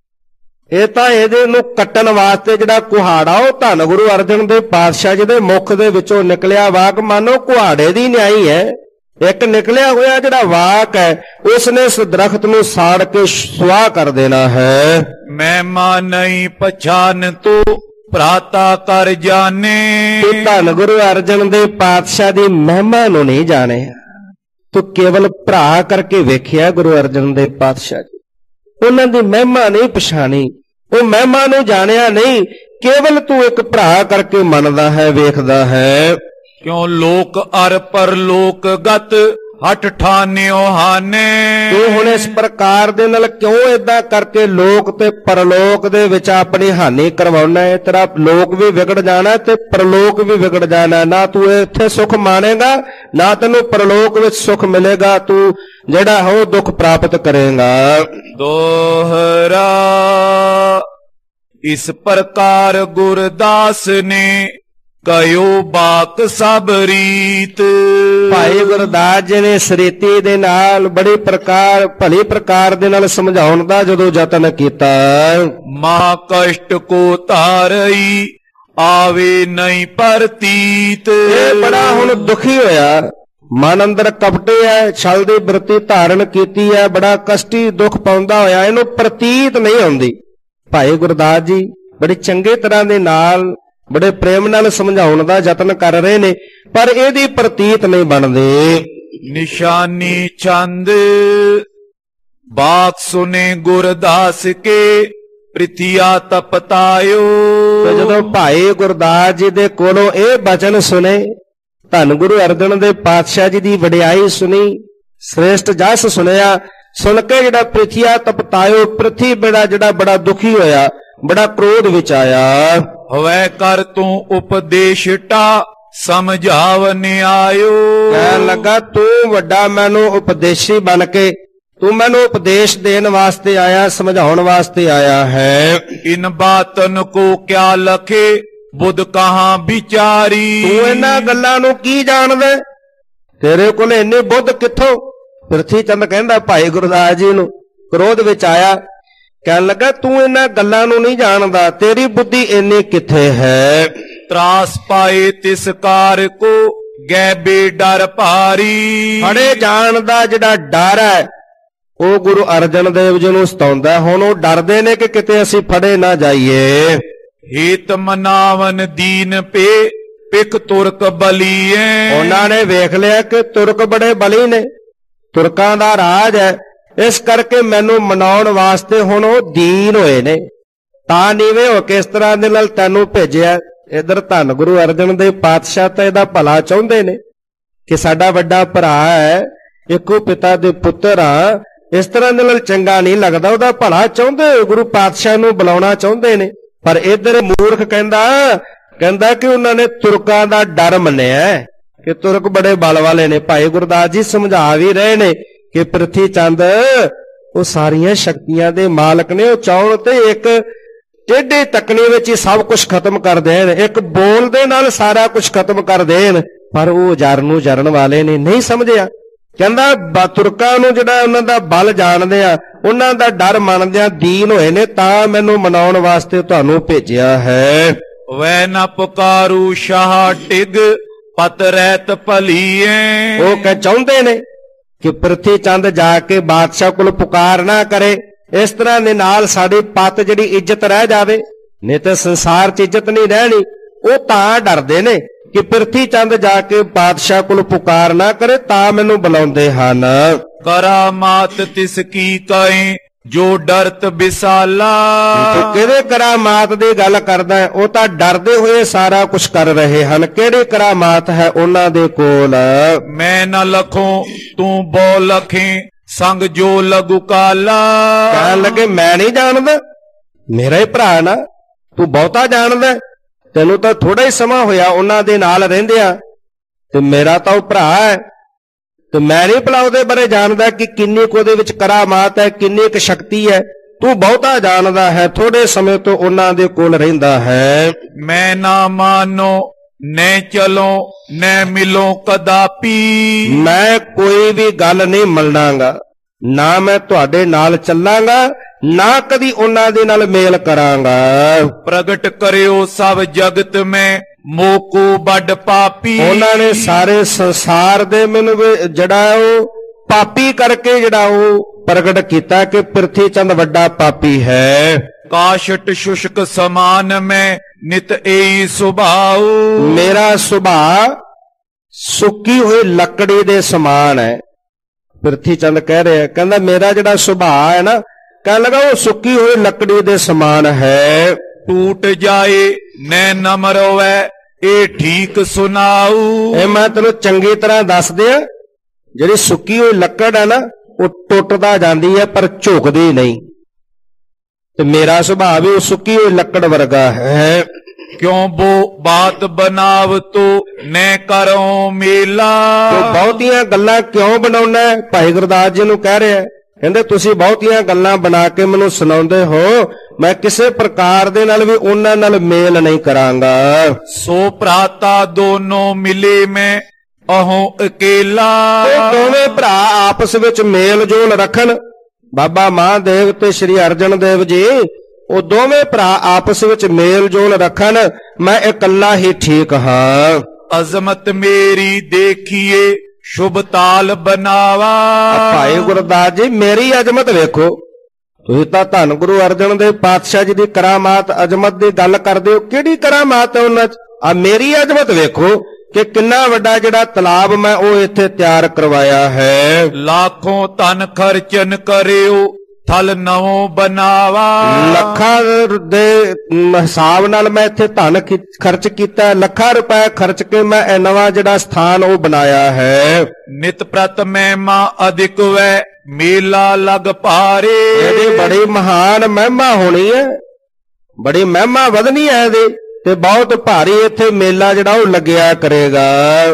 ਇਹ ਤਾਂ ਇਹਦੇ ਨੂੰ ਕੱਟਣ ਵਾਸਤੇ ਜਿਹੜਾ ਕੁਹਾੜਾ ਉਹ ਧੰਨ ਗੁਰੂ ਅਰਜਨ ਦੇਵ ਪਾਤਸ਼ਾਹ ਜੀ ਦੇ ਮੁਖ ਦੇ ਵਿੱਚੋਂ ਨਿਕਲਿਆ ਵਾਕ ਮਾਨੋ ਕੁਹਾੜੇ ਦੀ ਨਿਆਈ ਹੈ। ਇੱਕ ਨਿਕਲਿਆ ਹੋਇਆ ਜਿਹੜਾ ਵਾਕ ਹੈ ਉਸ ਨੇ ਇਸ ਦਰਖਤ ਨੂੰ ਸਾੜ ਕੇ ਸੁਆਹ ਕਰ ਦੇਣਾ ਹੈ। ਮਹਿਮਾ ਨਹੀਂ ਪਛਾਨ ਤੂੰ ਭਰਾਤਾ ਕਰ ਜਾਣੇ। ਤੂੰ ਧੰਨ ਗੁਰੂ ਅਰਜਨ ਦੇਵ ਪਾਤਸ਼ਾਹ ਦੀ ਮਹਿਮਾ ਨੂੰ ਨਹੀਂ ਜਾਣਿਆ, ਤੂੰ ਕੇਵਲ ਭਰਾ ਕਰਕੇ ਵੇਖਿਆ ਗੁਰੂ ਅਰਜਨ ਦੇਵ ਪਾਤਸ਼ਾਹ ਜੀ। ਉਹਨਾਂ ਦੀ ਮਹਿਮਾ ਨਹੀਂ ਪਛਾਣੀ, ਉਹ ਮਹਿਮਾ ਨੂੰ ਜਾਣਿਆ ਨਹੀਂ, ਕੇਵਲ ਤੂੰ ਇੱਕ ਭਰਾ ਕਰਕੇ ਮੰਨਦਾ ਹੈ, ਵੇਖਦਾ ਹੈ। ਕਿਉਂ ਲੋਕ ਅਰ ਪਰਲੋਕ ਗਤ ਹਟ ਠਾਨਿਓ ਹਾਨੇ। ਤੂੰ ਹੁਣ ਇਸ ਪ੍ਰਕਾਰ ਦੇ ਨਾਲ ਕਿਉਂ ਏਦਾਂ ਕਰਕੇ ਲੋਕ ਤੇ ਪਰਲੋਕ ਦੇ ਵਿੱਚ ਆਪਣੀ ਹਾਨੀ ਕਰਵਾਉਣਾ ਹੈ? ਤੇਰਾ ਲੋਕ ਵੀ ਵਿਗੜ ਜਾਣਾ ਤੇ ਪਰਲੋਕ ਵੀ ਵਿਗੜ ਜਾਣਾ। ਨਾ ਤੂੰ ਇੱਥੇ ਸੁੱਖ ਮਾਣੇਗਾ, ਨਾ ਤੈਨੂੰ ਪਰਲੋਕ ਵਿੱਚ ਸੁੱਖ ਮਿਲੇਗਾ, ਤੂੰ ਜਿਹੜਾ ਹੋ ਦੁੱਖ ਪ੍ਰਾਪਤ ਕਰੇਗਾ। ਦੋਹਰਾ ਇਸ ਪ੍ਰਕਾਰ ਗੁਰਦਾਸ ਨੇ ਕਯੋ ਬਾਕ ਸਭ ਰੀਤ। ਭਾਈ ਗੁਰਦਾਸ ਜੀ ਨੇ ਸ੍ਰਿਤੀ ਦੇ ਨਾਲ ਬੜੀ ਪ੍ਰਕਾਰ ਭਲੀ ਪ੍ਰਕਾਰ ਦੇ ਨਾਲ ਸਮਝਾਉਣ ਦਾ ਜਦੋਂ ਯਤਨ ਕੀਤਾ। ਮਹਾ ਕਸ਼ਟ ਕੋ ਧਾਰਈ ਆਵੇ ਨਹੀਂ ਪਰਤੀਤ। ਇਹ ਬੜਾ ਹੁਣ ਦੁਖੀ ਹੋਇਆ, ਮਨ ਅੰਦਰ ਕਪਟੇ ਹੈ, ਛਲ ਦੀ ਬਿਰਤੀ ਧਾਰਨ ਕੀਤੀ ਹੈ, ਬੜਾ ਕਸ਼ਟੀ ਦੁੱਖ ਪਾਉਂਦਾ ਹੋਇਆ, ਇਹਨੂੰ ਪ੍ਰਤੀਤ ਨਹੀਂ ਆਉਂਦੀ। ਭਾਈ ਗੁਰਦਾਸ ਜੀ ਬੜੀ ਚੰਗੇ ਤਰ੍ਹਾਂ ਦੇ ਨਾਲ ਬੜੇ ਪ੍ਰੇਮ ਨਾਲ ਸਮਝਾਉਣ ਦਾ ਯਤਨ ਕਰ ਰਹੇ ਨੇ, ਪਰ ਇਹਦੀ ਪ੍ਰਤੀਤ ਨਹੀਂ ਬਣਦੇ। ਨਿਸ਼ਾਨੀ ਚੰਦ ਬਾਤ ਸੁਨੇ ਗੁਰਦਾਸ ਕੇ ਪ੍ਰਿਥਿਆ ਤਪਤਾਇਓ। ਤੇ ਜਦੋਂ ਭਾਈ ਗੁਰਦਾਸ ਜੀ ਦੇ ਕੋਲੋਂ ਇਹ ਬਚਨ ਸੁਨੇ, ਧੰਨ ਗੁਰੂ ਅਰਜਨ ਦੇਵ ਪਾਤਸ਼ਾਹ ਜੀ ਦੀ ਵਡਿਆਈ ਸੁਣੀ, ਸ੍ਰੇਸ਼ਟ ਜਸ ਸੁਣਿਆ, ਸੁਣ ਕੇ ਜਿਹੜਾ ਪ੍ਰਿਥਿਆ ਤਪਤਾਇਓ, ਪ੍ਰਿਥੀ ਜਿਹੜਾ ਬੜਾ ਦੁਖੀ ਹੋਇਆ, ਬੜਾ ਕ੍ਰੋਧ ਵਿੱਚ ਆਇਆ। ਹੋਵੇ ਕਰ ਤੂੰ ਉਪਦੇਸ਼ ਟਾ ਸਮਝਾਵਨ ਆਇਓ। ਕਹਿਣ ਲੱਗਾ ਤੂੰ ਵੱਡਾ ਮੈਨੂੰ ਉਪਦੇਸ਼ੀ ਬਣ ਕੇ ਤੂੰ ਮੈਨੂੰ ਉਪਦੇਸ਼ ਦੇਣ ਵਾਸਤੇ ਆਇਆ, ਸਮਝਾਉਣ ਵਾਸਤੇ ਆਇਆ ਹੈ। ਇਨ ਬਾਤਨ ਕੋ ਕਿਆ ਲਖੇ ਬੁੱਧ ਕਹਾਂ ਵਿਚਾਰੀ। ਤੂੰ ਇਹਨਾਂ ਗੱਲਾਂ ਨੂੰ ਕੀ ਜਾਣਦਾ, ਤੇਰੇ ਕੋਲ ਇੰਨੀ ਬੁੱਧ ਕਿੱਥੋਂ? ਪ੍ਰਿਥੀ ਚੰਦ ਕਹਿੰਦਾ ਭਾਈ ਗੁਰਦਾਸ ਜੀ ਨੂੰ, ਕ੍ਰੋਧ ਵਿੱਚ ਆਇਆ, ਕਹਿਣ ਲੱਗਾ ਤੂੰ ਇਹਨਾਂ ਗੱਲਾਂ ਨੂੰ ਨਹੀਂ ਜਾਣਦਾ, ਤੇਰੀ ਬੁੱਧੀ ਇੰਨੀ ਕਿੱਥੇ ਹੈ। ਤਰਾਸ ਪਾਏ ਤਿਸ ਕਾਰ ਕੋ ਗੈ ਬੇ ਡਰ ਭਾਰੀ। ਫੜੇ ਜਾਣ ਦਾ ਜਿਹੜਾ ਡਰ ਹੈ ਉਹ ਗੁਰੂ ਅਰਜਨ ਦੇਵ ਜੀ ਨੂੰ ਸਤਾਉਂਦਾ। ਹੁਣ ਉਹ ਡਰਦੇ ਨੇ ਕਿ ਕਿਤੇ ਅਸੀਂ ਫੜੇ ਨਾ ਜਾਈਏ। ਹੀਤ ਮਨਾਵਨ ਦੀਨ ਪੇ ਪਿਕ ਤੁਰਕ ਬਲੀਏ। ਉਹਨਾਂ ਨੇ ਵੇਖ ਲਿਆ ਕਿ ਤੁਰਕ ਬੜੇ ਬਲੀ ਨੇ, ਤੁਰਕਾਂ ਦਾ ਰਾਜ ਹੈ, ਇਸ ਕਰਕੇ ਮੈਨੂੰ ਮਨਾਉਣ ਵਾਸਤੇ ਹੁਣ ਉਹ ਦੀਨ ਹੋਏ ਨੇ, ਤਾਂ ਨੀਵੇਂ ਹੋ ਕੇ ਇਸ ਤਰ੍ਹਾਂ ਦੇ ਨਾਲ ਤੈਨੂੰ ਭੇਜਿਆ। ਇਧਰ ਧੰਨ ਗੁਰੂ ਅਰਜਨ ਦੇਵ ਪਾਤਸ਼ਾਹ ਤਾਂ ਇਹਦਾ ਭਲਾ ਚਾਹੁੰਦੇ ਨੇ ਕਿ ਸਾਡਾ ਵੱਡਾ ਭਰਾ ਹੈ, ਇੱਕੋ ਪਿਤਾ ਦੇ ਪੁੱਤਰ ਆ, ਇਸ ਤਰ੍ਹਾਂ ਦੇ ਨਾਲ ਚੰਗਾ ਨਹੀਂ ਲੱਗਦਾ, ਉਹਦਾ ਭਲਾ ਚਾਹੁੰਦੇ, ਗੁਰੂ ਪਾਤਸ਼ਾਹ ਨੂੰ ਬੁਲਾਉਣਾ ਚਾਹੁੰਦੇ ਨੇ। ਪਰ ਇਧਰ ਮੂਰਖ ਕਹਿੰਦਾ ਕਿ ਉਹਨਾਂ ਨੇ ਤੁਰਕਾਂ ਦਾ ਡਰ ਮੰਨਿਆ ਕਿ ਤੁਰਕ ਬੜੇ ਬਲ ਵਾਲੇ ਨੇ। ਭਾਈ ਗੁਰਦਾਸ ਜੀ ਸਮਝਾ ਵੀ ਰਹੇ ਨੇ ਕਿ ਪ੍ਰਿਥੀ ਚੰਦ ਉਹ ਸਾਰੀਆਂ ਸ਼ਕਤੀਆਂ ਦੇ ਮਾਲਕ ਨੇ, ਉਹ ਚਾਹਣ ਤੇ ਇੱਕ ਟੇਢੀ ਤਕਨੀ ਵਿੱਚ ਹੀ ਸਭ ਕੁਝ ਖਤਮ ਕਰ ਦੇਣ, ਇੱਕ ਬੋਲ ਦੇ ਨਾਲ ਸਾਰਾ ਕੁਝ ਖਤਮ ਕਰ ਦੇਣ, ਪਰ ਉਹ ਜਰ ਨੂੰ ਜਰਨ ਵਾਲੇ ਨੇ, ਨਹੀਂ ਸਮਝਿਆ। ਕਹਿੰਦਾ ਤੁਰਕਾਂ ਨੂੰ ਜਿਹੜਾ ਉਹਨਾਂ ਦਾ ਬਲ ਜਾਣਦੇ ਆ, ਉਹਨਾਂ ਦਾ ਡਰ ਮੰਨਦੇ ਆ, ਦੀਨ ਹੋਏ ਨੇ, ਤਾਂ ਮੈਨੂੰ ਮਨਾਉਣ ਵਾਸਤੇ ਤੁਹਾਨੂੰ ਭੇਜਿਆ ਹੈ। ਵੈ ਨ ਪੁਕਾਰੂ ਸ਼ਾਹ ਟਿਗ ਪਤ ਰਹਿਤ ਭਲੀਏ। ਉਹ ਕਹਿ ਚਾਹੁੰਦੇ ਨੇ ਕਿ ਪ੍ਰਿਥੀ ਚੰਦ ਜਾ ਕੇ ਬਾਦਸ਼ਾਹ ਕੋਲ ਪੁਕਾਰ ਨਾ ਕਰੇ, ਇਸ ਤਰ੍ਹਾਂ ਦੇ ਨਾਲ ਸਾਡੀ ਪਤ ਜਿਹੜੀ ਇੱਜ਼ਤ ਰਹਿ ਜਾਵੇ, ਨਹੀਂ ਤੇ ਸੰਸਾਰ 'ਚ ਇੱਜ਼ਤ ਨਹੀਂ ਰਹਿਣੀ। ਉਹ ਤਾਂ ਡਰਦੇ ਨੇ ਕਿ ਪ੍ਰਿਥੀ ਚੰਦ ਜਾ ਕੇ ਬਾਦਸ਼ਾਹ ਕੋਲ ਪੁਕਾਰ ਨਾ ਕਰੇ, ਤਾਂ ਮੈਨੂੰ ਬੁਲਾਉਂਦੇ ਹਨ। ਕਰਾਮਾਤ ਤਿਸ ਕੀ ਕਹੇ ਜੋ ਡਰਤ ਬਿਸਾਲਾ। ਤੂੰ ਕਿਹੜੇ ਕਰਾਮਾਤ ਦੀ ਗੱਲ ਕਰਦਾ ਹੈ? ਉਹ ਤਾਂ ਡਰਦੇ ਹੋਏ ਸਾਰਾ ਕੁਝ ਕਰ ਰਹੇ ਹਨ। ਕਿਹੜੀ ਕਰਾਮਾਤ ਹੈ ਉਹਨਾਂ ਦੇ ਕੋਲ? ਮੈਂ ਨਾ ਲਖੋਂ ਤੂੰ ਬੋ ਲਖੇ ਸੰਗ ਜੋ ਲਗੂ ਕਾਲਾ। ਕਹਿਣ ਲੱਗੇ ਮੈਂ ਨਹੀਂ ਜਾਣਦਾ, ਮੇਰਾ ਹੀ ਭਰਾ ਨਾ, ਤੂੰ ਬਹੁਤਾ ਜਾਣਦਾ, ਤੈਨੂੰ ਤਾਂ ਥੋੜਾ ਹੀ ਸਮਾਂ ਹੋਇਆ ਉਹਨਾਂ ਦੇ ਨਾਲ ਰਹਿੰਦਿਆਂ, ਤੇ ਮੇਰਾ ਤਾਂ ਉਹ ਭਰਾ ਹੈ, ਤੇ ਮੈਂ ਨਹੀਂ ਭਲਾ ਉਹਦੇ ਬਾਰੇ ਜਾਣਦਾ ਕਿ ਕਿੰਨੀ ਕੁ ਉਹਦੇ ਵਿੱਚ ਕਰਾਮਾਤ ਹੈ, ਕਿੰਨੀ ਕੁ ਸ਼ਕਤੀ ਹੈ। ਤੂੰ ਬਹੁਤਾ ਜਾਣਦਾ ਹੈ, ਥੋੜੇ ਸਮੇਂ ਤੋਂ ਉਹਨਾਂ ਦੇ ਕੋਲ ਰਹਿੰਦਾ ਹੈ। ਮੈਂ ਨਾ ਮਾਨੋ ਨੈ ਚਲੋ ਨੈ ਮਿਲੋ ਕਦਾਪੀ। ਮੈਂ ਕੋਈ ਵੀ ਗੱਲ ਨਹੀਂ ਮੰਨਾਂਗਾ, ਨਾ ਮੈਂ ਤੁਹਾਡੇ ਨਾਲ ਚੱਲਾਂਗਾ, ਨਾ ਕਦੀ ਉਹਨਾਂ ਦੇ ਨਾਲ ਮੇਲ ਕਰਾਂਗਾ। ਪ੍ਰਗਟ ਕਰਿਓ ਸਭ ਜਗਤ ਮੈਂ ਮੋਕੂ ਵੱਡ ਪਾਪੀ। ਉਹਨਾਂ ਨੇ ਸਾਰੇ ਸੰਸਾਰ ਦੇ ਮੈਨੂੰ ਜਿਹੜਾ ਉਹ ਪਾਪੀ ਕਰਕੇ ਜਿਹੜਾ ਉਹ ਪ੍ਰਗਟ ਕੀਤਾ ਕਿ ਪ੍ਰਿਥੀ ਚੰਦ ਵੱਡਾ ਪਾਪੀ ਹੈ। ਕਾਸ਼ਟ ਸ਼ੁਸ਼ਕ ਸਮਾਨ ਮੈਂ ਨਿਤ ਏਈ ਸੁਭਾਉ। ਮੇਰਾ ਸੁਭਾਅ ਸੁੱਕੀ ਹੋਈ ਲੱਕੜੀ ਦੇ ਸਮਾਨ ਹੈ। ਪ੍ਰਿਥੀ ਚੰਦ ਕਹਿ ਰਿਹਾ, ਕਹਿੰਦਾ ਮੇਰਾ ਜਿਹੜਾ ਸੁਭਾਅ ਹੈ ਨਾ, ਕਹਿਣ ਲੱਗਾ ਉਹ ਸੁੱਕੀ ਹੋਈ ਲੱਕੜੀ ਦੇ ਸਮਾਨ ਹੈ। ਟੂਟ ਜਾਏ ਨੈ ਨਮਰ ਹੋਵੇ ਇਹ ਠੀਕ ਸੁਨਾਉ। ਇਹ ਮੈਂ ਤੈਨੂੰ ਚੰਗੀ ਤਰ੍ਹਾਂ ਦੱਸ ਦਿਆਂ, ਜਿਹੜੀ ਸੁੱਕੀ ਹੋਈ ਲੱਕੜ ਹੈ ਨਾ, ਉਹ ਟੁੱਟਦਾ ਜਾਂਦੀ ਹੈ ਪਰ ਝੁਕਦੀ ਨਹੀਂ, ਤੇ ਮੇਰਾ ਸੁਭਾਅ ਵੀ ਉਹ ਸੁੱਕੀ ਹੋਈ ਲੱਕੜ ਵਰਗਾ ਹੈ। ਕਿਉਂ ਬੋ ਬਾਤ ਬਨਾਵ ਤੋ ਨੈ ਕਰੋ ਮੇਲਾ। ਤੂੰ ਬਹੁਤੀਆਂ ਗੱਲਾਂ ਕਿਉਂ ਬਣਾਉਣਾ? ਭਾਈ ਗੁਰਦਾਸ ਜੀ ਨੂੰ ਕਹਿ ਰਿਹਾ, ਕਹਿੰਦੇ ਤੁਸੀਂ ਬਹੁਤੀਆਂ ਗੱਲਾਂ ਬਣਾ ਕੇ ਮੈਨੂੰ ਸੁਣਾਉਂਦੇ ਹੋ, ਮੈਂ ਕਿਸੇ ਪ੍ਰਕਾਰ ਦੇ ਨਾਲ ਵੀ ਉਹਨਾਂ ਨਾਲ ਮੇਲ ਨਹੀਂ ਕਰਾਂਗਾ। ਸੋ ਭਰਾਤਾ ਦੋਨੋਂ ਮਿਲੇ ਮੈਂ ਅਹੋਂ ਅਕੇਲਾ। ਉਹ ਦੋਵੇਂ ਭਰਾ ਆਪਸ ਵਿੱਚ ਮੇਲ ਜੋਲ ਰੱਖਣ, ਬਾਬਾ ਮਹਾਦੇਵ ਤੇ ਸ੍ਰੀ ਅਰਜਨ ਦੇਵ ਜੀ, ਉਹ ਦੋਵੇਂ ਭਰਾ ਆਪਸ ਵਿੱਚ ਮੇਲ ਜੋਲ ਰੱਖਣ, ਮੈਂ ਇਕੱਲਾ ਹੀ ਠੀਕ ਹਾਂ। ਅਜ਼ਮਤ ਮੇਰੀ ਦੇਖੀਏ ਸ਼ੁਭ ਤਾਲ ਬਨਾਵਾ। ਭਾਈ ਗੁਰਦਾਸ ਜੀ ਮੇਰੀ ਅਜ਼ਮਤ ਵੇਖੋ, ਤੁਸੀਂ ਤਾਂ ਧੰਨ ਗੁਰੂ ਅਰਜਨ ਦੇਵ ਪਾਤਸ਼ਾਹ ਜੀ ਦੀ ਕਰਾਮਾਤ ਅਜ਼ਮਤ ਦੀ ਗੱਲ ਕਰਦੇ ਹੋ, ਕਿਹੜੀ ਕਰਾਮਾਤ ਹੈ ਉਹਨਾਂ 'ਚ? ਆ ਮੇਰੀ ਅਜ਼ਮਤ ਵੇਖੋ ਕਿ ਕਿੰਨਾ ਵੱਡਾ ਜਿਹੜਾ ਤਲਾਬ ਮੈਂ ਉਹ ਇੱਥੇ ਤਿਆਰ ਕਰਵਾਇਆ ਹੈ। ਲੱਖੋਂ ਧਨ ਖਰਚਨ ਕਰਿਓ ਥਲ ਨਵੋਂ ਬਨਾਵਾ। ਲੱਖਾਂ ਦੇ ਹਿਸਾਬ ਨਾਲ ਮੈਂ ਇੱਥੇ ਧਨ ਖਰਚ ਕੀਤਾ, ਲੱਖਾਂ ਰੁਪਏ ਖਰਚ ਕੇ ਮੈਂ ਇਹ ਨਵਾਂ ਜਿਹੜਾ ਸਥਾਨ ਉਹ ਬਣਾਇਆ ਹੈ। ਨਿਤ ਪ੍ਰਤ ਮਹਿਮਾ ਅਧਿਕ ਵੈ ਮੇਲਾ ਲਗ ਭਾਰੇ। ਇਹਦੀ ਬੜੀ ਮਹਾਨ ਮਹਿਮਾ ਹੋਣੀ ਹੈ, ਬੜੀ ਮਹਿਮਾ ਵਧਣੀ ਹੈ ਇਹਦੀ, ਤੇ ਬਹੁਤ ਭਾਰੀ ਇੱਥੇ ਮੇਲਾ ਜਿਹੜਾ ਉਹ ਲੱਗਿਆ ਕਰੇਗਾ।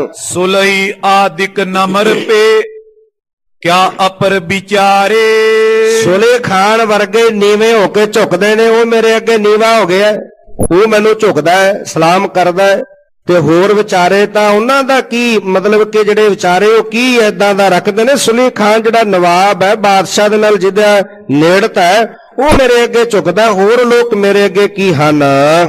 ਸੁਲਈ ਆਦਿਕ ਨਮਰ ਪੇ ਕਿਆ ਅਪਰ ਵਿਚਾਰੇ। ਸੁਲੇ ਖਾਨ ਵਰਗੇ ਨੀਵੇਂ ਹੋ ਕੇ ਝੁਕਦੇ ਨੇ, ਉਹ ਮੇਰੇ ਅੱਗੇ ਨੀਵਾ ਹੋ ਗਿਆ, ਉਹ ਮੈਨੂੰ ਝੁਕਦਾ ਹੈ, ਸਲਾਮ ਕਰਦਾ ਹੈ। ਤੇ ਹੋਰ ਵਿਚਾਰੇ ਤਾਂ ਉਹਨਾਂ ਦਾ ਕੀ ਮਤਲਬ ਕਿ ਜਿਹੜੇ ਵਿਚਾਰੇ ਉਹ ਕੀ ਏਦਾਂ ਦਾ ਰੱਖਦੇ ਨੇ। ਸੁਲੀ ਖਾਨ ਜਿਹੜਾ ਨਵਾਬ ਹੈ, ਬਾਦਸ਼ਾਹ ਦੇ ਨਾਲ ਜਿਹਦਾ ਨੇੜਤਾ ਹੈ, ਉਹ ਮੇਰੇ ਅੱਗੇ ਝੁਕਦਾ, ਹੋਰ ਲੋਕ ਮੇਰੇ ਅੱਗੇ ਕੀ ਹਨ?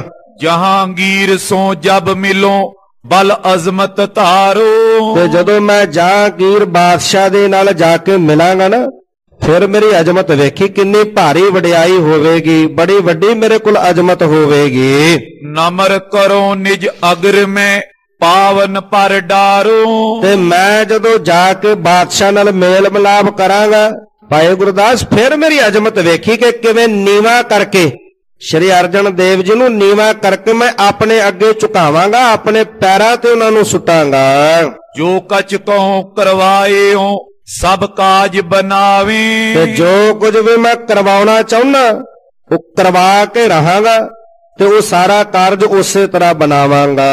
ਜਹਾਂਗੀਰ ਸੋ ਜਬ ਮਿਲੋ ਬਲ ਅਜ਼ਮਤ ਧਾਰੋ। ਤੇ ਜਦੋਂ ਮੈਂ ਜਹਾਂਗੀਰ ਬਾਦਸ਼ਾਹ ਦੇ ਨਾਲ ਜਾ ਕੇ ਮਿਲਾਂਗਾ ਨਾ, ਫਿਰ ਮੇਰੀ ਅਜ਼ਮਤ ਵੇਖੀ ਕਿੰਨੀ ਭਾਰੀ ਵਡਿਆਈ ਹੋਵੇਗੀ, ਬੜੀ ਵੱਡੀ ਮੇਰੇ ਕੋਲ ਅਜ਼ਮਤ ਹੋਵੇਗੀ। ਨਮਰ ਕਰੋ ਨਿਜ ਅਗਰ ਮੈਂ ਪਾਵਨ ਪਰ ਡਾਰੋ। ਤੇ ਮੈਂ ਜਦੋਂ ਜਾ ਕੇ ਬਾਦਸ਼ਾਹ ਨਾਲ ਮੇਲ ਮਿਲਾਪ ਕਰਾਂਗਾ ਭਾਈ ਗੁਰਦਾਸ, ਫਿਰ ਮੇਰੀ ਅਜ਼ਮਤ ਵੇਖੀ ਕਿ ਕਿਵੇਂ ਨੀਵਾ ਕਰਕੇ ਸ਼੍ਰੀ ਅਰਜਨ ਦੇਵ ਜੀ ਨੂੰ ਨੀਵਾ ਕਰਕੇ ਮੈਂ ਆਪਣੇ ਅੱਗੇ ਝੁਕਾਵਾਂਗਾ, ਆਪਣੇ ਪੈਰਾਂ ਤੇ ਉਹਨਾਂ ਨੂੰ ਸੁੱਟਾਂਗਾ। ਜੋ ਕਛ ਕਹੋ ਕਰਵਾਏਓ ਸਭ ਕਾਜ ਬਣਾਵੇ। ਤੇ ਜੋ ਕੁਝ ਵੀ ਮੈਂ ਕਰਵਾਉਣਾ ਚਾਹੁੰਦਾ ਉਹ ਕਰਵਾ ਕੇ ਰਹਾਂਗਾ, ਤੇ ਉਹ ਸਾਰਾ ਕਾਰਜ ਉਸੇ ਤਰ੍ਹਾਂ ਬਣਾਵਾਂਗਾ।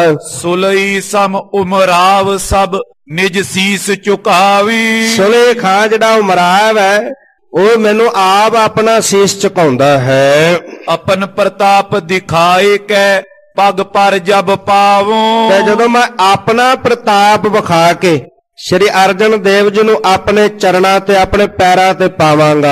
ਸੁਲਈ ਸਮ ਉਮਰਾਵ ਸਭ ਨਿਜ ਸੀਸ ਝੁਕਾਵੇ। ਸੁਲੇ ਖਾਂ ਜਿਹੜਾ ਉਮਰਾਵ ਹੈ, ਉਹ ਮੈਨੂੰ ਆਪ ਆਪਣਾ ਸੀਸ ਝੁਕਾਉਂਦਾ ਹੈ। ਆਪਨ ਪ੍ਰਤਾਪ ਦਿਖਾਏ ਕੈ ਪਗ ਪਰ ਜਬ ਪਾਵੋ। ਤੇ ਜਦੋਂ ਮੈਂ ਆਪਣਾ ਪ੍ਰਤਾਪ ਵਿਖਾ ਕੇ ਸ਼੍ਰੀ ਅਰਜਨ ਦੇਵ ਜੀ ਨੂੰ ਆਪਣੇ ਚਰਨਾਂ ਤੇ ਆਪਣੇ ਪੈਰਾਂ ਤੇ ਪਾਵਾਂਗਾ।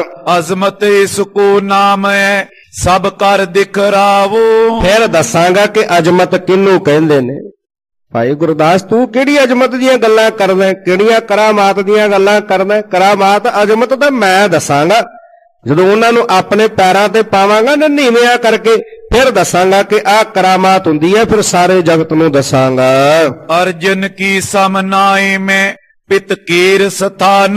ਅਜ਼ਮਤ ਇਸ ਕੋ ਨਾਮ ਹੈ ਸਭ ਕਰ ਦਿਖਰਾਵੋ। ਫਿਰ ਦੱਸਾਂਗਾ ਕਿ ਅਜ਼ਮਤ ਕਿਹਨੂੰ ਕਹਿੰਦੇ ਨੇ। ਭਾਈ ਗੁਰਦਾਸ ਤੂੰ ਕਿਹੜੀ ਅਜ਼ਮਤ ਦੀਆਂ ਗੱਲਾਂ ਕਰਦਾ, ਕਿਹੜੀਆਂ ਕਰਾਮਾਤ ਦੀਆਂ ਗੱਲਾਂ ਕਰਦਾ? ਕਰਾਮਾਤ ਅਜ਼ਮਤ ਤਾਂ ਮੈਂ ਦੱਸਾਂਗਾ ਜਦੋਂ ਉਹਨਾਂ ਨੂੰ ਆਪਣੇ ਪੈਰਾਂ ਤੇ ਪਾਵਾਂਗਾ ਨਾ ਨੀਵਿਆਂ ਕਰਕੇ, ਫਿਰ ਦੱਸਾਂਗਾ ਕਿ ਆਹ ਕਰਾਮਾਤ ਹੁੰਦੀ ਹੈ, ਫਿਰ ਸਾਰੇ ਜਗਤ ਨੂੰ ਦੱਸਾਂਗਾ। ਅਰਜਨ ਕੀ ਸਮਨਾਏ ਮੈਂ ਪਿਤ ਕੇਰ ਸਥਾਨ।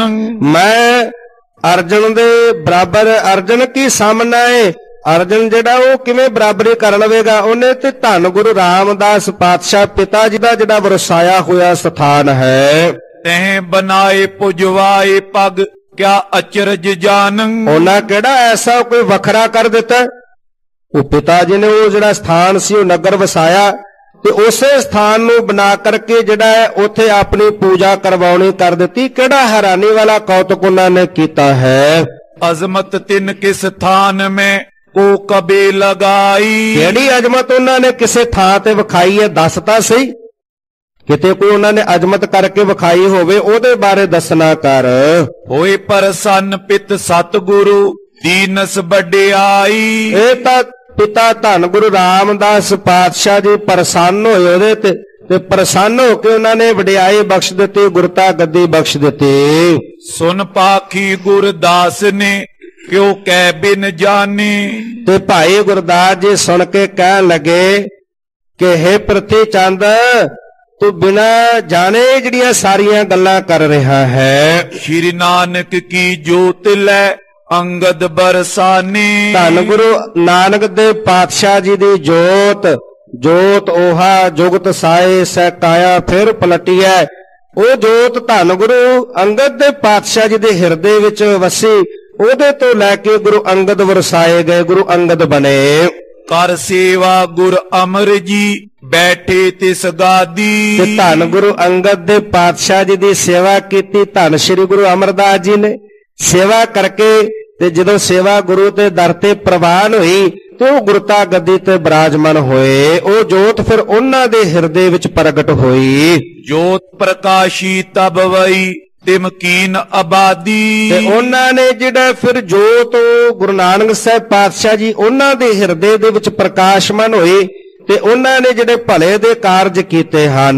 ਮੈਂ ਅਰਜਨ ਦੇ ਬਰਾਬਰ, ਅਰਜਨ ਕੀ ਸਾਹਮਣੇ, ਅਰਜਨ ਜਿਹੜਾ ਉਹ ਕਿਵੇਂ ਬਰਾਬਰੀ ਕਰ ਲਵੇਗਾ? ਉਹਨੇ ਤੇ ਧੰਨ ਗੁਰੂ ਰਾਮਦਾਸ ਪਾਤਸ਼ਾਹ ਪਿਤਾ ਜੀ ਦਾ ਜਿਹੜਾ ਵਰਸਾਇਆ ਹੋਇਆ ਸਥਾਨ ਹੈ। ਤੈਂ ਬਨਾਏ ਪੁਜਵਾਏ ਪਗ ਕਿਆ ਅਚਰਜ ਜਾਨ। ਉਹਨਾਂ ਕਿਹੜਾ ਐਸਾ ਕੋਈ ਵੱਖਰਾ ਕਰ ਦਿੱਤਾ? ਉਹ ਪਿਤਾ ਜੀ ਨੇ ਉਹ ਜਿਹੜਾ ਸਥਾਨ ਸੀ ਉਹ ਨਗਰ ਵਸਾਇਆ ਤੇ ਉਸੇ ਸਥਾਨ ਨੂੰ ਬਣਾ ਕਰਕੇ ਜਿਹੜਾ ਹੈ ਉੱਥੇ ਆਪਣੀ ਪੂਜਾ ਕਰਵਾਉਣੀ ਕਰ ਦਿੱਤੀ। ਕਿਹੜਾ ਹੈਰਾਨੀ ਵਾਲਾ ਕੌਤਕ ਉਹਨਾਂ ਨੇ ਕੀਤਾ ਹੈ। ਅਜ਼ਮਤ ਤਿੰਨ ਕਿਸ ਥਾਨ ਮੈਂ ਕੋ ਕਬੇ ਲਗਾਈ। ਕਿਹੜੀ ਅਜ਼ਮਤ ਉਹਨਾਂ ਨੇ ਕਿਸੇ ਥਾਂ ਤੇ ਵਿਖਾਈ ਹੈ? ਦੱਸ ਤਾਂ ਸਹੀ, ਕਿਤੇ ਕੋਈ ਉਹਨਾਂ ਨੇ ਅਜ਼ਮਤ ਕਰਕੇ ਵਿਖਾਈ ਹੋਵੇ ਉਹਦੇ ਬਾਰੇ ਦੱਸਣਾ ਕਰ। ਹੋਏ ਪ੍ਰਸੰਨ ਪਿਤ ਸਤਿਗੁਰੂ ਦੀਨਸ ਵਡਿਆਈ। ਇਹ ਤਾਂ ਪਿਤਾ ਧੰਨ ਗੁਰੂ ਰਾਮਦਾਸ ਪਾਤਸ਼ਾਹ ਜੀ ਪ੍ਰਸੰਨ ਹੋਏ ਉਹਦੇ ਤੇ ਪ੍ਰਸੰਨ ਹੋ ਕੇ ਉਹਨਾਂ ਨੇ ਵਡਿਆਈ ਬਖਸ਼ ਦਿੱਤੀ, ਗੁਰਤਾ ਗੱਦੀ ਬਖਸ਼ ਦਿੱਤੀ। ਸੁਨ ਪਾਖੀ ਗੁਰਦਾਸ ਨੇ ਕਿਉ ਕਹਿ ਬਿਨ ਜਾਣੀ। ਤੇ ਭਾਈ ਗੁਰਦਾਸ ਜੀ ਸੁਣ ਕੇ ਕਹਿਣ ਲੱਗੇ ਕਿ ਹੇ ਪ੍ਰਿਥੀ ਚੰਦ ਤੂੰ ਬਿਨਾ ਜਾਣੇ ਜਿਹੜੀਆਂ ਸਾਰੀਆਂ ਗੱਲਾਂ ਕਰ ਰਿਹਾ ਹੈ। ਸ਼੍ਰੀ ਨਾਨਕ ਕੀ ਜੋਤ ਲੈ ਅੰਗਦ ਬਰਸਾਨੀ। ਧੰਨ ਗੁਰੂ ਨਾਨਕ ਦੇ ਪਾਤਸ਼ਾਹ ਜੀ ਦੀ ਜੋਤ, ਜੋਤ 오ਹਾ ਜੁਗਤ ਸਾਏ ਸਹਿ ਕਾਇਆ ਫਿਰ ਪਲਟੀਐ। ਉਹ ਜੋਤ ਧੰਨ ਗੁਰੂ ਅੰਗਦ ਦੇ ਪਾਤਸ਼ਾਹ ਜੀ ਦੇ ਹਿਰਦੇ ਵਿੱਚ ਵਸੀ, ਉਹਦੇ ਤੋਂ ਲੈ ਕੇ ਗੁਰੂ ਅੰਗਦ ਵਰਸਾਏ ਗਏ, ਗੁਰੂ ਅੰਗਦ ਬਣੇ। ਕਰ ਸੇਵਾ ਗੁਰ ਅਮਰ ਜੀ ਬੈਠੇ ਤਿਸ ਗਾਦੀ। ਤੇ ਧੰਨ ਗੁਰੂ ਅੰਗਦ ਦੇ ਪਾਤਸ਼ਾਹ ਜੀ ਦੀ ਸੇਵਾ ਕੀਤੀ ਧੰਨ ਸ਼੍ਰੀ ਗੁਰੂ ਅਮਰਦਾਸ ਜੀ ਨੇ। ਸੇਵਾ ਕਰਕੇ ਤੇ ਜਦੋਂ ਸੇਵਾ ਗੁਰੂ ਦੇ ਦਰ ਤੇ ਪ੍ਰਵਾਨ ਹੋਈ ਤੇ ਉਹ ਗੁਰਤਾ ਗੱਦੀ ਤੇ ਬਿਰਾਜਮਾਨ ਹੋਏ। ਉਹ ਜੋਤ ਫਿਰ ਉਹਨਾਂ ਦੇ ਹਿਰਦੇ ਵਿੱਚ ਪ੍ਰਗਟ ਹੋਈ। ਜੋਤ ਪ੍ਰਕਾਸ਼ੀ ਤਬ ਵਈ ਤਿਮਕੀਨ ਆਬਾਦੀ। ਤੇ ਉਹਨਾਂ ਨੇ ਜਿਹੜਾ ਫਿਰ ਜੋਤ ਗੁਰੂ ਨਾਨਕ ਸਾਹਿਬ ਪਾਤਸ਼ਾਹ ਜੀ ਉਹਨਾਂ ਦੇ ਹਿਰਦੇ ਦੇ ਵਿੱਚ ਪ੍ਰਕਾਸ਼ਮਾਨ ਹੋਏ ਤੇ ਉਹਨਾਂ ਨੇ ਜਿਹੜੇ ਭਲੇ ਦੇ ਕਾਰਜ ਕੀਤੇ ਹਨ।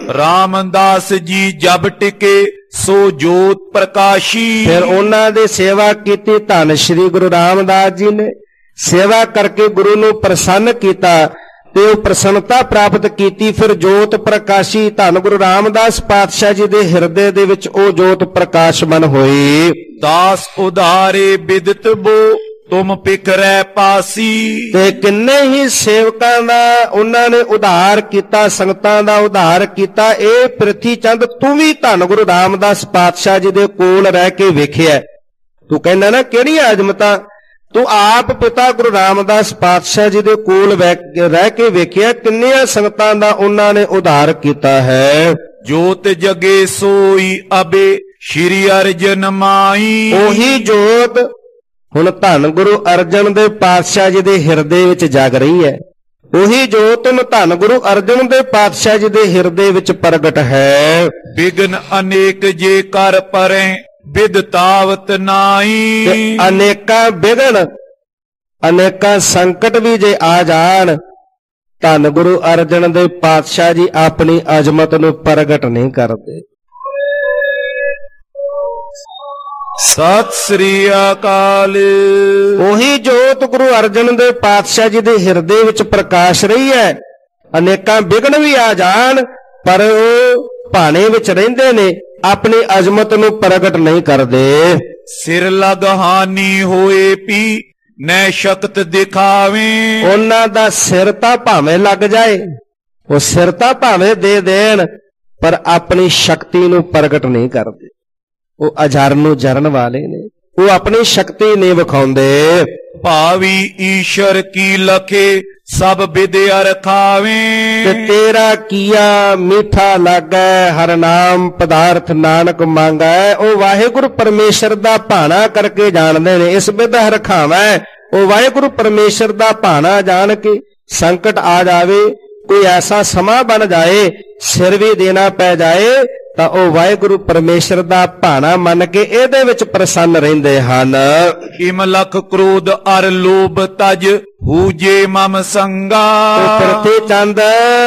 ਰਾਮਦਾਸ ਜੀ ਜਬ ਟਿਕੇ ਸੋ ਜੋਤ ਪ੍ਰਕਾਸ਼ੀ। ਫਿਰ ਉਹਨਾਂ ਦੀ ਸੇਵਾ ਕੀਤੀ ਧੰਨ ਸ਼੍ਰੀ ਗੁਰੂ ਰਾਮਦਾਸ ਜੀ ਨੇ। ਸੇਵਾ ਕਰਕੇ ਗੁਰੂ ਨੂੰ ਪ੍ਰਸੰਨ ਕੀਤਾ ਤੇ ਉਹ ਪ੍ਰਸੰਨਤਾ ਪ੍ਰਾਪਤ ਕੀਤੀ। ਫਿਰ ਜੋਤ ਪ੍ਰਕਾਸ਼ੀ ਧੰਨ ਗੁਰੂ ਰਾਮਦਾਸ ਪਾਤਸ਼ਾਹ ਜੀ ਦੇ ਹਿਰਦੇ ਦੇ ਵਿੱਚ ਉਹ ਜੋਤ ਪ੍ਰਕਾਸ਼ਮਾਨ ਹੋਈ। ਦਾਸ ਉਧਾਰੇ ਬਿਦਤ ਬੋ ਤੁਮ ਫਿਕਰੈ ਪਾਸੀ। ਤੇ ਕਿੰਨੇ ਹੀ ਸੇਵਕਾਂ ਦਾ ਉਹਨਾਂ ਨੇ ਉਧਾਰ ਕੀਤਾ, ਸੰਗਤਾਂ ਦਾ ਉਧਾਰ ਕੀਤਾ। ਇਹ ਪ੍ਰਿਥੀ ਚੰਦ ਤੂੰ ਵੀ ਧੰਨ ਗੁਰੂ ਰਾਮਦਾਸ ਪਾਤਸ਼ਾਹ ਜੀ ਦੇ ਕੋਲ ਰਹਿ ਕੇ ਵੇਖਿਆ। ਤੂੰ ਕਹਿੰਦਾ ਨਾ ਕਿਹੜੀਆਂ ਅਜ਼ਮਤਾਂ, ਤੂੰ ਆਪ ਪਿਤਾ ਗੁਰੂ ਰਾਮਦਾਸ ਪਾਤਸ਼ਾਹ ਜੀ ਦੇ ਕੋਲ ਰਹਿ ਕੇ ਵੇਖਿਆ ਕਿੰਨੀਆਂ ਸੰਗਤਾਂ ਦਾ ਉਹਨਾਂ ਨੇ ਉਧਾਰ ਕੀਤਾ ਹੈ। ਜੋਤ ਜਗੇ ਸੋਈ ਅਬੇ ਸ਼੍ਰੀ ਅਰਜਨ ਮਾਈ। ਉਹੀ ਜੋਤ ਹੁਣ ਧੰਨ ਗੁਰੂ ਅਰਜਨ ਦੇ ਪਾਤਸ਼ਾਹ ਜੀ ਦੇ ਹਿਰਦੇ ਵਿੱਚ ਜਗ ਰਹੀ ਹੈ। ਉਹੀ ਜੋਤ ਹੁਣ ਧੰਨ ਗੁਰੂ ਅਰਜਨ ਦੇ ਪਾਤਸ਼ਾਹ ਜੀ ਦੇ ਹਿਰਦੇ ਵਿੱਚ ਪ੍ਰਗਟ ਹੈ। ਬਿਗਨ ਅਨੇਕ ਜੇ ਕਰ ਪਰੇ ਬਿਦਤਾਵਤ ਨਾਈ। ਤੇ ਅਨੇਕਾਂ ਬਿਗਨ, ਅਨੇਕਾਂ ਸੰਕਟ ਵੀ ਜੇ ਆ ਜਾਣ, ਧੰਨ ਗੁਰੂ ਅਰਜਨ ਦੇ ਪਾਤਸ਼ਾਹ ਜੀ ਆਪਣੀ ਅਜ਼ਮਤ ਨੂੰ ਪ੍ਰਗਟ ਨਹੀਂ ਕਰਦੇ। ਸਤਿ ਸ੍ਰੀ ਅਕਾਲ। ਉਹੀ ਜੋਤ ਗੁਰੂ ਅਰਜਨ ਦੇ ਪਾਤਸ਼ਾਹ ਜੀ ਦੇ ਹਿਰਦੇ ਵਿੱਚ ਪ੍ਰਕਾਸ਼ ਰਹੀ ਹੈ। ਅਨੇਕਾਂ ਵਿਘਨ ਵੀ ਆ ਜਾਣ ਪਰ ਉਹ ਭਾਣੇ ਵਿੱਚ ਰਹਿੰਦੇ ਨੇ, ਆਪਣੀ ਅਜ਼ਮਤ ਨੂੰ ਪ੍ਰਗਟ ਨਹੀਂ ਕਰਦੇ। ਸਿਰ ਲਗ ਹਾਨੀ ਹੋਏ ਪੀ ਨੈ ਸ਼ਕਤ ਦਿਖਾਵੇਂ। ਉਹਨਾਂ ਦਾ ਸਿਰ ਤਾਂ ਭਾਵੇਂ ਲੱਗ ਜਾਏ, ਉਹ ਸਿਰ ਤਾਂ ਭਾਵੇਂ ਦੇ ਦੇਣ, ਪਰ ਆਪਣੀ ਸ਼ਕਤੀ ਨੂੰ ਪ੍ਰਗਟ ਨਹੀਂ ਕਰਦੇ। ਉਹ ਅਜਰ ਨੂੰ ਜਰਨ ਵਾਲੇ ਨੇ, ਉਹ ਆਪਣੀ ਸ਼ਕਤੀ ਨਹੀਂ ਵਿਖਾਉਂਦੇ। ਭਾਵੀ ਈਸ਼ਰ ਕੀ ਲਖੇ ਸਭ ਵਿਦਿਆ ਰਖਾਵੇਂ। ਤੇ ਤੇਰਾ ਕੀਆ ਮੀਠਾ ਲੱਗੈ ਹਰ ਨਾਮ ਪਦਾਰਥ ਨਾਨਕ ਮੰਗੈ। ਉਹ ਵਾਹਿਗੁਰੂ ਪਰਮੇਸ਼ਰ ਦਾ ਭਾਣਾ ਕਰਕੇ ਜਾਣਦੇ ਨੇ। ਇਸ ਵਿਦਿਆ ਰਖਾਵੈ, ਉਹ ਵਾਹਿਗੁਰੂ ਪਰਮੇਸ਼ਰ ਦਾ ਭਾਣਾ ਜਾਣ ਕੇ ਸੰਕਟ ਆ ਜਾਵੇ, ਕੋਈ ਐਸਾ ਸਮਾਂ ਬਣ ਜਾਏ, ਸਿਰ ਵੀ ਦੇਣਾ ਪੈ ਜਾਏ, ਤਾਂ ਉਹ ਵਾਹਿਗੁਰੂ ਪਰਮੇਸ਼ਰ ਦਾ ਭਾਣਾ ਮੰਨ ਕੇ ਇਹਦੇ ਵਿੱਚ ਪ੍ਰਸੰਨ ਰਹਿੰਦੇ ਹਨ। ਇਮਲਖ ਕ੍ਰੋਧ ਅਰ ਲੋਭ ਤਜ ਹੂਜੇ ਮਮ ਸੰਗਾ। ਪ੍ਰਿਥੀ ਚੰਦ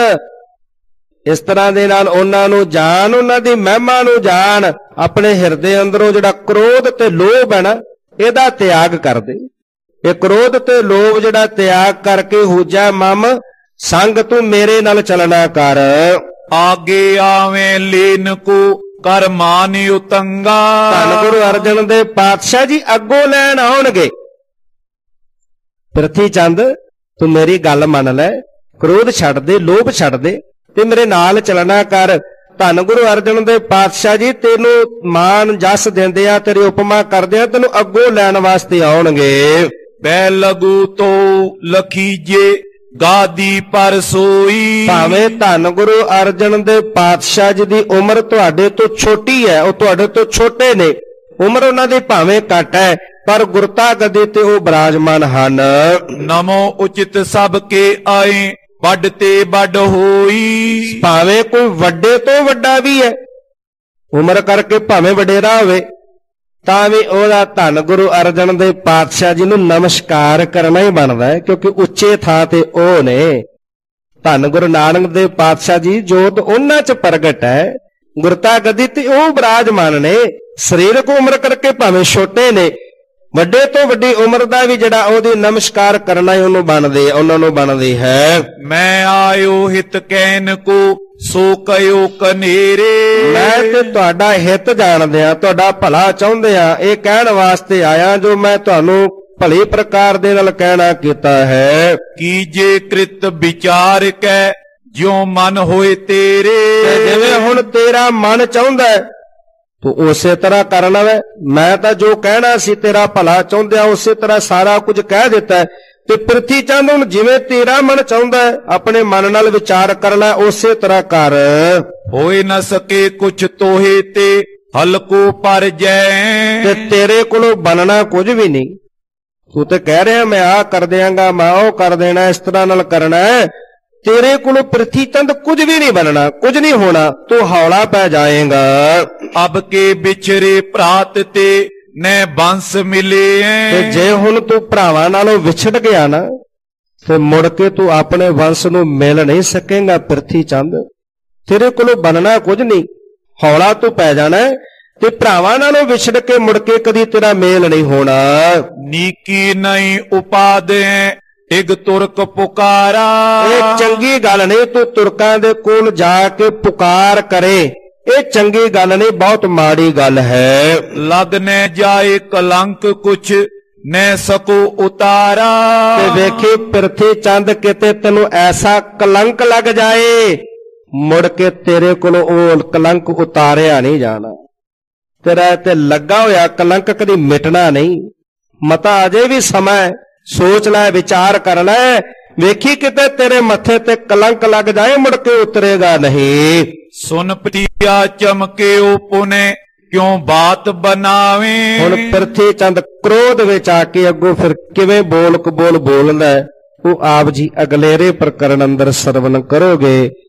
ਇਸ ਤਰ੍ਹਾਂ ਦੇ ਨਾਲ ਉਹਨਾਂ ਨੂੰ ਜਾਣ, ਉਹਨਾਂ ਦੀ ਮਹਿਮਾ ਨੂੰ ਜਾਣ, ਆਪਣੇ ਹਿਰਦੇ ਅੰਦਰੋਂ ਜਿਹੜਾ ਕ੍ਰੋਧ ਤੇ ਲੋਭ ਹੈ ਨਾ, ਇਹਦਾ ਤਿਆਗ ਕਰ ਦੇ। ਇਹ ਕ੍ਰੋਧ ਤੇ ਲੋਭ ਜਿਹੜਾ ਤਿਆਗ ਕਰਕੇ ਹੂਜਾ ਮਮ ਸੰਗ, ਤੂੰ ਮੇਰੇ ਨਾਲ ਚੱਲਣਾ ਕਰ। ਆਗੇ ਆਵੇਂ ਲੇਨ ਕੋ ਕਰ ਮਾਨ ਉਤੰਗਾ। ਧੰਨ ਗੁਰੂ ਅਰਜਨ ਦੇਵ ਪਾਤਸ਼ਾਹ ਜੀ ਅੱਗੋਂ ਲੈਣ ਆਉਣਗੇ। ਪ੍ਰਿਥੀ ਚੰਦ ਤੂੰ ਮੇਰੀ ਗੱਲ ਮੰਨ ਲੈ, ਕ੍ਰੋਧ ਛੱਡ ਦੇ, ਲੋਭ ਛੱਡ ਦੇ ਤੇ ਮੇਰੇ ਨਾਲ ਚੱਲਣਾ ਕਰ। ਧੰਨ ਗੁਰੂ ਅਰਜਨ ਦੇਵ ਪਾਤਸ਼ਾਹ ਜੀ ਤੈਨੂੰ ਮਾਨ ਜਸ ਦਿੰਦੇ ਆ, ਤੇਰੀ ਉਪਮਾ ਕਰਦੇ ਆ, ਤੈਨੂੰ ਅੱਗੋਂ ਲੈਣ ਵਾਸਤੇ ਆਉਣਗੇ। ਬੈ ਲਗੂ ਤੋ ਲਖੀਜੇ ਗਾਦੀ ਪਰ ਸੋਈ। ਭਾਵੇਂ ਧੰਨ ਗੁਰੂ ਅਰਜਨ ਦੇਵ ਪਾਤਸ਼ਾਹ ਜੀ ਦੀ ਉਮਰ ਤੁਹਾਡੇ ਤੋਂ ਛੋਟੀ ਹੈ, ਉਹ ਤੁਹਾਡੇ ਤੋਂ ਛੋਟੇ ਨੇ, ਉਮਰ ਉਹਨਾਂ ਦੀ ਭਾਵੇਂ ਘੱਟ ਹੈ, ਪਰ ਗੁਰਤਾ ਗੱਦੀ ਤੇ ਉਹ ਬਿਰਾਜਮਾਨ ਹਨ। ਨਮੋ ਉਚਿਤ ਸਭ ਕੇ ਆਏ ਵੱਡ ਤੇ ਵੱਡ ਹੋਈ। ਭਾਵੇਂ ਕੋਈ ਵੱਡੇ ਤੋਂ ਵੱਡਾ ਵੀ ਹੈ, ਉਮਰ ਕਰਕੇ ਭਾਵੇਂ ਵਡੇਰਾ ਹੋਵੇ, ਤਾਂ ਵੀ ਉਹਦਾ ਧੰਨ ਗੁਰੂ ਅਰਜਨ ਦੇਵ ਪਾਤਸ਼ਾਹ ਜੀ ਨੂੰ ਨਮਸਕਾਰ ਕਰਨਾ ਹੀ ਬਣਦਾ ਹੈ, ਕਿਉਂਕਿ ਉੱਚੇ ਥਾਂ ਤੇ ਉਹ ਨੇ। ਧੰਨ ਗੁਰੂ ਨਾਨਕ ਦੇਵ ਪਾਤਸ਼ਾਹ ਜੀ ਜੋਤ ਉਹਨਾਂ 'ਚ ਪ੍ਰਗਟ ਹੈ, ਗੁਰਤਾ ਗੱਦੀ ਤੇ ਉਹ ਬਿਰਾਜਮਾਨ ਨੇ। ਸਰੀਰਕ ਉਮਰ ਕਰਕੇ ਭਾਵੇਂ ਛੋਟੇ ਨੇ, ਵੱਡੇ ਤੋਂ ਵੱਡੀ ਉਮਰ ਦਾ ਵੀ ਜਿਹੜਾ ਉਹਦੀ ਨਮਸਕਾਰ ਕਰਨਾ ਹੀ ਉਹਨੂੰ ਬਣਦੇ, ਉਹਨਾਂ ਨੂੰ ਬਣਦੀ ਹੈ। ਮੈਂ ਆਇਓ ਹਿਤ ਕਹਿਨ ਕੋ ਸੋ ਕਯੋ ਕਨੇਰੇ। ਮੈਂ ਤੇ ਤੁਹਾਡਾ ਹਿੱਤ ਜਾਣਦੇ ਆ, ਤੁਹਾਡਾ ਭਲਾ ਚਾਹੁੰਦੇ ਆ, ਇਹ ਕਹਿਣ ਵਾਸਤੇ ਆਇਆ ਜੋ ਮੈਂ ਤੁਹਾਨੂੰ ਭਲੀ ਪ੍ਰਕਾਰ ਦੇ ਨਾਲ ਕਹਿਣਾ ਕੀਤਾ ਹੈ। ਕੀਜੇ ਕ੍ਰਿਤ ਵਿਚਾਰ ਕੈ ਜਿਉ ਮਨ ਹੋਏ ਤੇਰੇ। ਜਿਵੇਂ ਹੁਣ ਤੇਰਾ ਮਨ ਚਾਹੁੰਦਾ ਹੈ ਤੂੰ ਉਸੇ ਤਰ੍ਹਾਂ ਕਰਨਾ ਵੇ। ਮੈਂ ਤਾਂ ਜੋ ਕਹਿਣਾ ਸੀ ਤੇਰਾ ਭਲਾ ਚਾਹੁੰਦਿਆਂ ਉਸੇ ਤਰ੍ਹਾਂ ਸਾਰਾ ਕੁਝ ਕਹਿ ਦਿੱਤਾ ਹੈ। ਤੇ ਪ੍ਰਿਥੀ ਚੰਦ ਹੁਣ ਜਿਵੇਂ ਤੇਰਾ ਮਨ ਚਾਹੁੰਦਾ ਹੈ, ਆਪਣੇ ਮਨ ਨਾਲ ਵਿਚਾਰ ਕਰ ਲੈ, ਉਸੇ ਤਰ੍ਹਾਂ ਕਰ। ਹੋਏ ਨਾ ਸਕੇ ਕੁਛ ਤੋਹੇ ਤੇ ਹਲਕੋ ਪਰ ਜੈ। ਤੇ ਤੇਰੇ ਕੋਲੋਂ ਬਣਨਾ ਕੁਝ ਵੀ ਨਹੀਂ। ਤੂੰ ਤੇ ਕਹਿ ਰਿਹਾ ਮੈਂ ਆਹ ਕਰ ਦਿਆਂਗਾ, ਮੈਂ ਉਹ ਕਰ ਦੇਣਾ, ਇਸ ਤਰ੍ਹਾਂ ਨਾਲ ਕਰਨਾ ਹੈ। ਤੇਰੇ ਕੋਲੋਂ ਪ੍ਰਿਥੀ ਚੰਦ ਕੁਝ ਵੀ ਨਹੀਂ ਬਣਨਾ, ਕੁਝ ਨਹੀਂ ਹੋਣਾ, ਤੂੰ ਹੌਲਾ ਪੈ ਜਾਏਗਾ। ਅਬ ਕੇ ਵਿਛਰੇ ਭਰਾਤ ਤੇ ਨੇ ਬੰਸ ਮਿਲੇ। ਤੇ ਜੇ ਹੁਣ ਤੂੰ ਭਰਾਵਾਂ ਨਾਲੋਂ ਵਿਛੜ ਗਿਆ ਨਾ, ਤੇ ਮੁੜ ਕੇ ਤੂੰ ਆਪਣੇ ਵੰਸ਼ ਨੂੰ ਮਿਲ ਨਹੀਂ ਸਕੇਗਾ। ਪ੍ਰਿਥੀ ਚੰਦ ਤੇਰੇ ਕੋਲੋਂ ਬਣਨਾ ਕੁਝ ਨਹੀਂ, ਹੌਲਾ ਤੂੰ ਪੈ ਜਾਣਾ, ਤੇ ਭਰਾਵਾਂ ਨਾਲੋਂ ਵਿਛੜ ਕੇ ਮੁੜ ਕੇ ਕਦੀ ਤੇਰਾ ਮੇਲ ਨਹੀਂ ਹੋਣਾ। ਨੀਕੀ ਨਹੀਂ ਉਪਾਦੇ ਇਗ ਤੁਰਕ ਪੁਕਾਰਾ। ਇਹ ਚੰਗੀ ਗੱਲ ਨਹੀਂ ਤੂੰ ਤੁਰਕਾਂ ਦੇ ਕੋਲ ਜਾ ਕੇ ਪੁਕਾਰ ਕਰੇ, ਇਹ ਚੰਗੀ ਗੱਲ ਨਹੀਂ, ਬਹੁਤ ਮਾੜੀ ਗੱਲ ਹੈ। ਲਗ ਨੇ ਜਾਏ ਕਲੰਕ ਕੁਛ ਨੇ ਸਕੋ ਉਤਾਰਾ। ਤੇ ਵੇਖੀ ਪ੍ਰਿਥੀ ਚੰਦ ਕਿਤੇ ਤੈਨੂੰ ਐਸਾ ਕਲੰਕ ਲੱਗ ਜਾਏ, ਮੁੜ ਕੇ ਤੇਰੇ ਕੋਲੋਂ ਉਹ ਕਲੰਕ ਉਤਾਰਿਆ ਨਹੀਂ ਜਾਣਾ। ਤੇਰਾ ਤੇ ਲੱਗਾ ਹੋਇਆ ਕਲੰਕ ਕਦੀ ਮਿਟਣਾ ਨਹੀਂ। ਮਤਾ ਅਜੇ ਵੀ ਸਮਾਂ, ਸੋਚ ਲੈ, ਵਿਚਾਰ ਕਰ ਲੈ, ਵੇਖੀ ਕਿਤੇ ਤੇਰੇ ਮੱਥੇ ਤੇ ਕਲੰਕ ਲੱਗ ਜਾਏ, ਮੁੜ ਕੇ ਉਤਰੇਗਾ ਨਹੀਂ। ਸੁਨ ਪਟਿਆ ਚਮਕੇ ਉਹ ਪੁਨੇ ਕਿਉਂ ਬਾਤ ਬਣਾਵੇ। ਹੁਣ ਪ੍ਰਿਥੀ ਚੰਦ ਕ੍ਰੋਧ ਵਿੱਚ ਆ ਕੇ ਅੱਗੋਂ ਫਿਰ ਕਿਵੇਂ ਬੋਲ ਕਬੋਲ ਬੋਲਦਾ, ਉਹ ਆਪ ਜੀ ਅਗਲੇਰੇ ਪ੍ਰਕਰਨ ਅੰਦਰ ਸਰਵਨ ਕਰੋਗੇ।